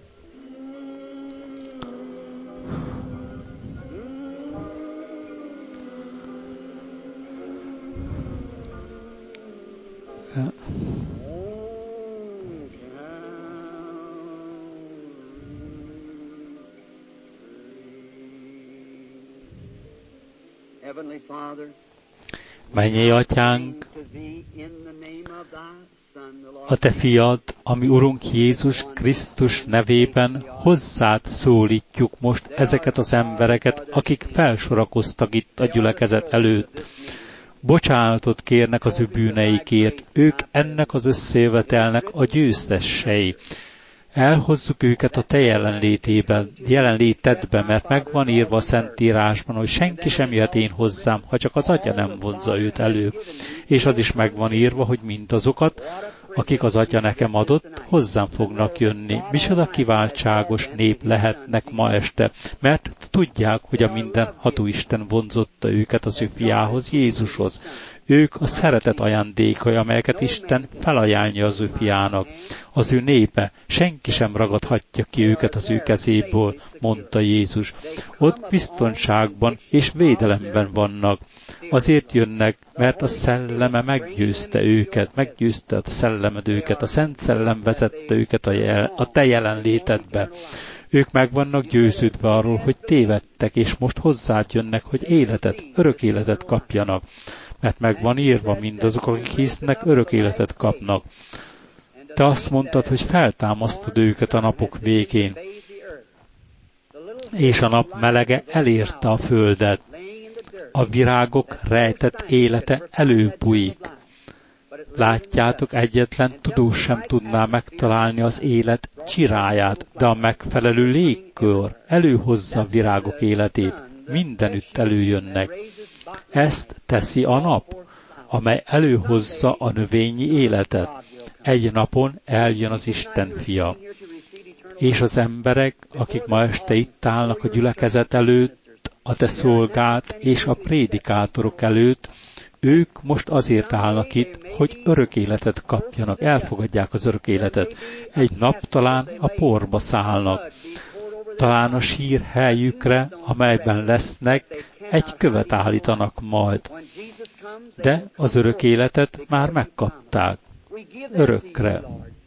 Mennyei Atyánk, a Te fiad, ami Urunk Jézus Krisztus nevében hozzád szólítjuk most ezeket az embereket, akik felsorakoztak itt a gyülekezet előtt. bocsánatot kérnek az ő bűneikért, ők ennek az összejövetelnek a győztessei. Elhozzuk őket a te jelenlétében, jelenlétedbe, mert megvan írva a Szentírásban, hogy senki sem jöhet én hozzám, ha csak az Atya nem vonzza őt elő. És az is megvan írva, hogy mindazokat, akik az Atya nekem adott, hozzám fognak jönni. Micsoda kiváltságos nép lehetnek ma este, mert tudják, hogy a mindenható Isten vonzotta őket az ő fiához, Jézushoz. Ők a szeretet ajándékai, amelyeket Isten felajánlja az ő fiának. Az ő népe, senki sem ragadhatja ki őket az ő kezéből, mondta Jézus. Ott biztonságban és védelemben vannak. Azért jönnek, mert a szelleme meggyőzte őket, meggyőzte a szellemed őket, a Szent Szellem vezette őket a, jel, a te jelenlétedbe. Ők meg vannak győződve arról, hogy tévedtek, és most hozzád jönnek, hogy életet, örök életet kapjanak. Mert meg van írva, mindazok, akik hisznek, örök életet kapnak. Te azt mondtad, hogy feltámasztod őket a napok végén, és a nap melege elérte a földet. A virágok rejtett élete előbújik. Látjátok, egyetlen tudós sem tudná megtalálni az élet csiráját, de a megfelelő légkör előhozza a virágok életét. Mindenütt előjönnek. Ezt teszi a nap, amely előhozza a növényi életet. Egy napon eljön az Isten fia. És az emberek, akik ma este itt állnak a gyülekezet előtt, a te szolgád és a prédikátorok előtt, ők most azért állnak itt, hogy örök életet kapjanak, elfogadják az örök életet. Egy nap talán a porba szállnak, talán a sír helyükre, amelyben lesznek, egy követ állítanak majd. De az örök életet már megkapták. Örökre.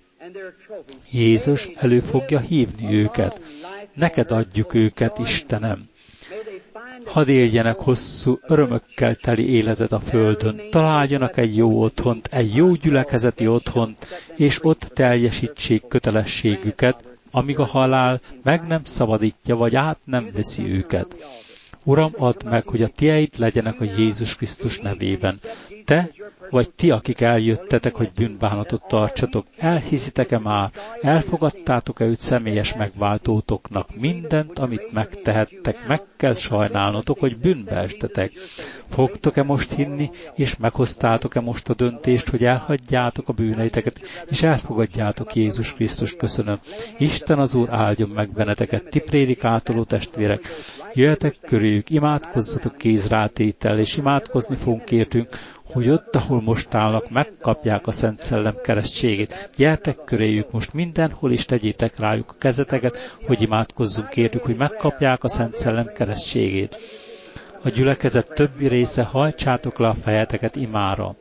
Jézus elő fogja hívni őket. Neked adjuk őket, Istenem. Hadd éljenek hosszú, örömökkel teli életet a földön, találjanak egy jó otthont, egy jó gyülekezeti otthont, és ott teljesítsék kötelességüket, amíg a halál meg nem szabadítja, vagy át nem veszi őket. Uram, add meg, hogy a tieid legyenek a Jézus Krisztus nevében. Te, vagy ti, akik eljöttetek, hogy bűnbánatot tartsatok, elhiszitek-e már, elfogadtátok-e őt személyes megváltótoknak? Mindent, amit megtehettek, meg kell sajnálnotok, hogy bűnbe estetek. Fogtok-e most hinni, és meghoztátok-e most a döntést, hogy elhagyjátok a bűneiteket, és elfogadjátok Jézus Krisztust? Köszönöm. Isten az Úr áldjon meg benneteket, ti prédikátoró testvérek. Jöjjetek köréjük, imádkozzatok kézrátétel, és imádkozni fogunk értünk, hogy ott, ahol most állnak, megkapják a Szent Szellem keresztségét. Gyertek köréjük most mindenhol, és tegyétek rájuk a kezeteket, hogy imádkozzunk értük, hogy megkapják a Szent Szellem keresztségét. A gyülekezet többi része, hajtsátok le a fejeteket imára.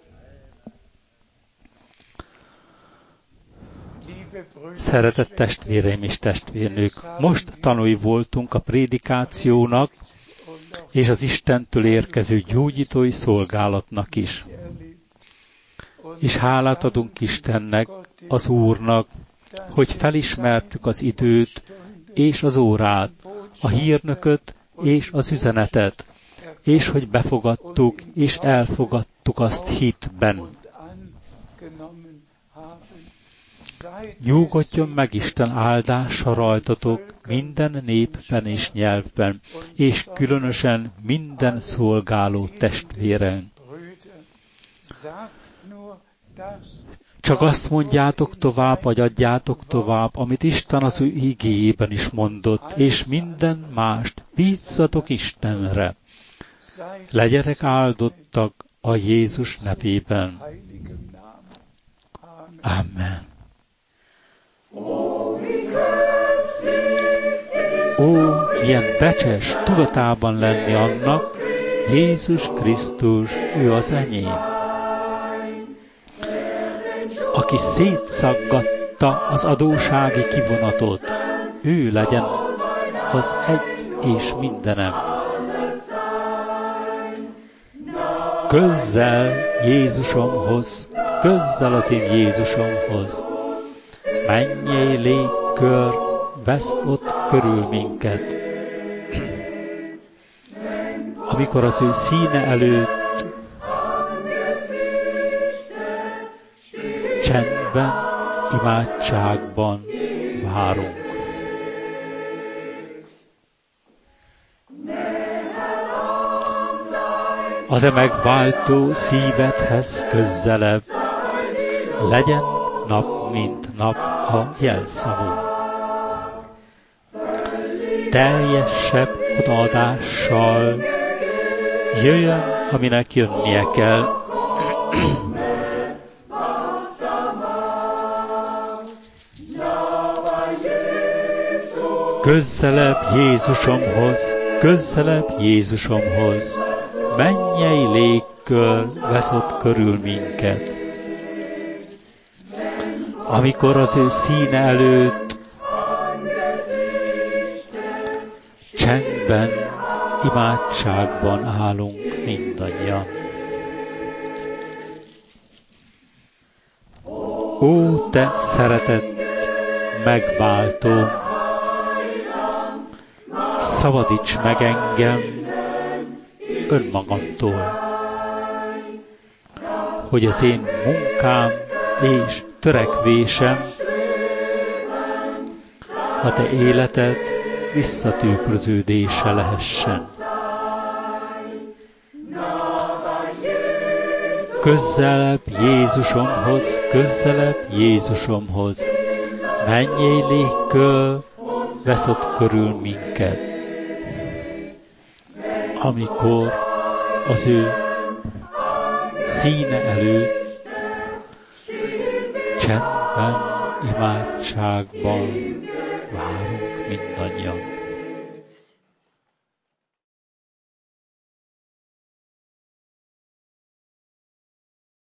Szeretett testvéreim és testvérnők, most tanúi voltunk a prédikációnak és az Istentől érkező gyógyítói szolgálatnak is. És hálát adunk Istennek, az Úrnak, hogy felismertük az időt és az órát, a hírnököt és az üzenetet, és hogy befogadtuk és elfogadtuk azt hitben. Nyugodjon meg Isten áldása rajtatok minden népben és nyelvben, és különösen minden szolgáló testvéren. Csak azt mondjátok tovább, vagy adjátok tovább, amit Isten az ő igéjében is mondott, és minden mást bízzatok Istenre. Legyetek áldottak a Jézus nevében. Amen. Ó, milyen becses tudatában lenni annak, Jézus Krisztus, ő az enyém. Aki szétszaggatta az adósági kivonatot, ő legyen az egy és mindenem. Közzel Jézusomhoz, közzel az én Jézusomhoz. Mennyei légkör vesz ott körül minket. Amikor az ő színe előtt csendben, imádságban várunk. A te megváltó szívedhez közelebb, legyen nap mint nap a jelszavunk. Teljesebb odaadással jöjjön, aminek jönnie kell. Közelebb Jézusomhoz, közelebb Jézusomhoz, mennyei légkör vesz ott körül minket. Amikor az ő színe előtt csendben, imádságban állunk mindannyian. Ó, te szeretett megváltó, szabadíts meg engem önmagamtól, hogy az én munkám és törekvésem a te életed visszatükröződése lehessen. Közelebb Jézusomhoz, közelebb Jézusomhoz, mennyei légkör vesz ott körül minket. Amikor az ő színe előtt csendben, imádságban várunk mindannyian.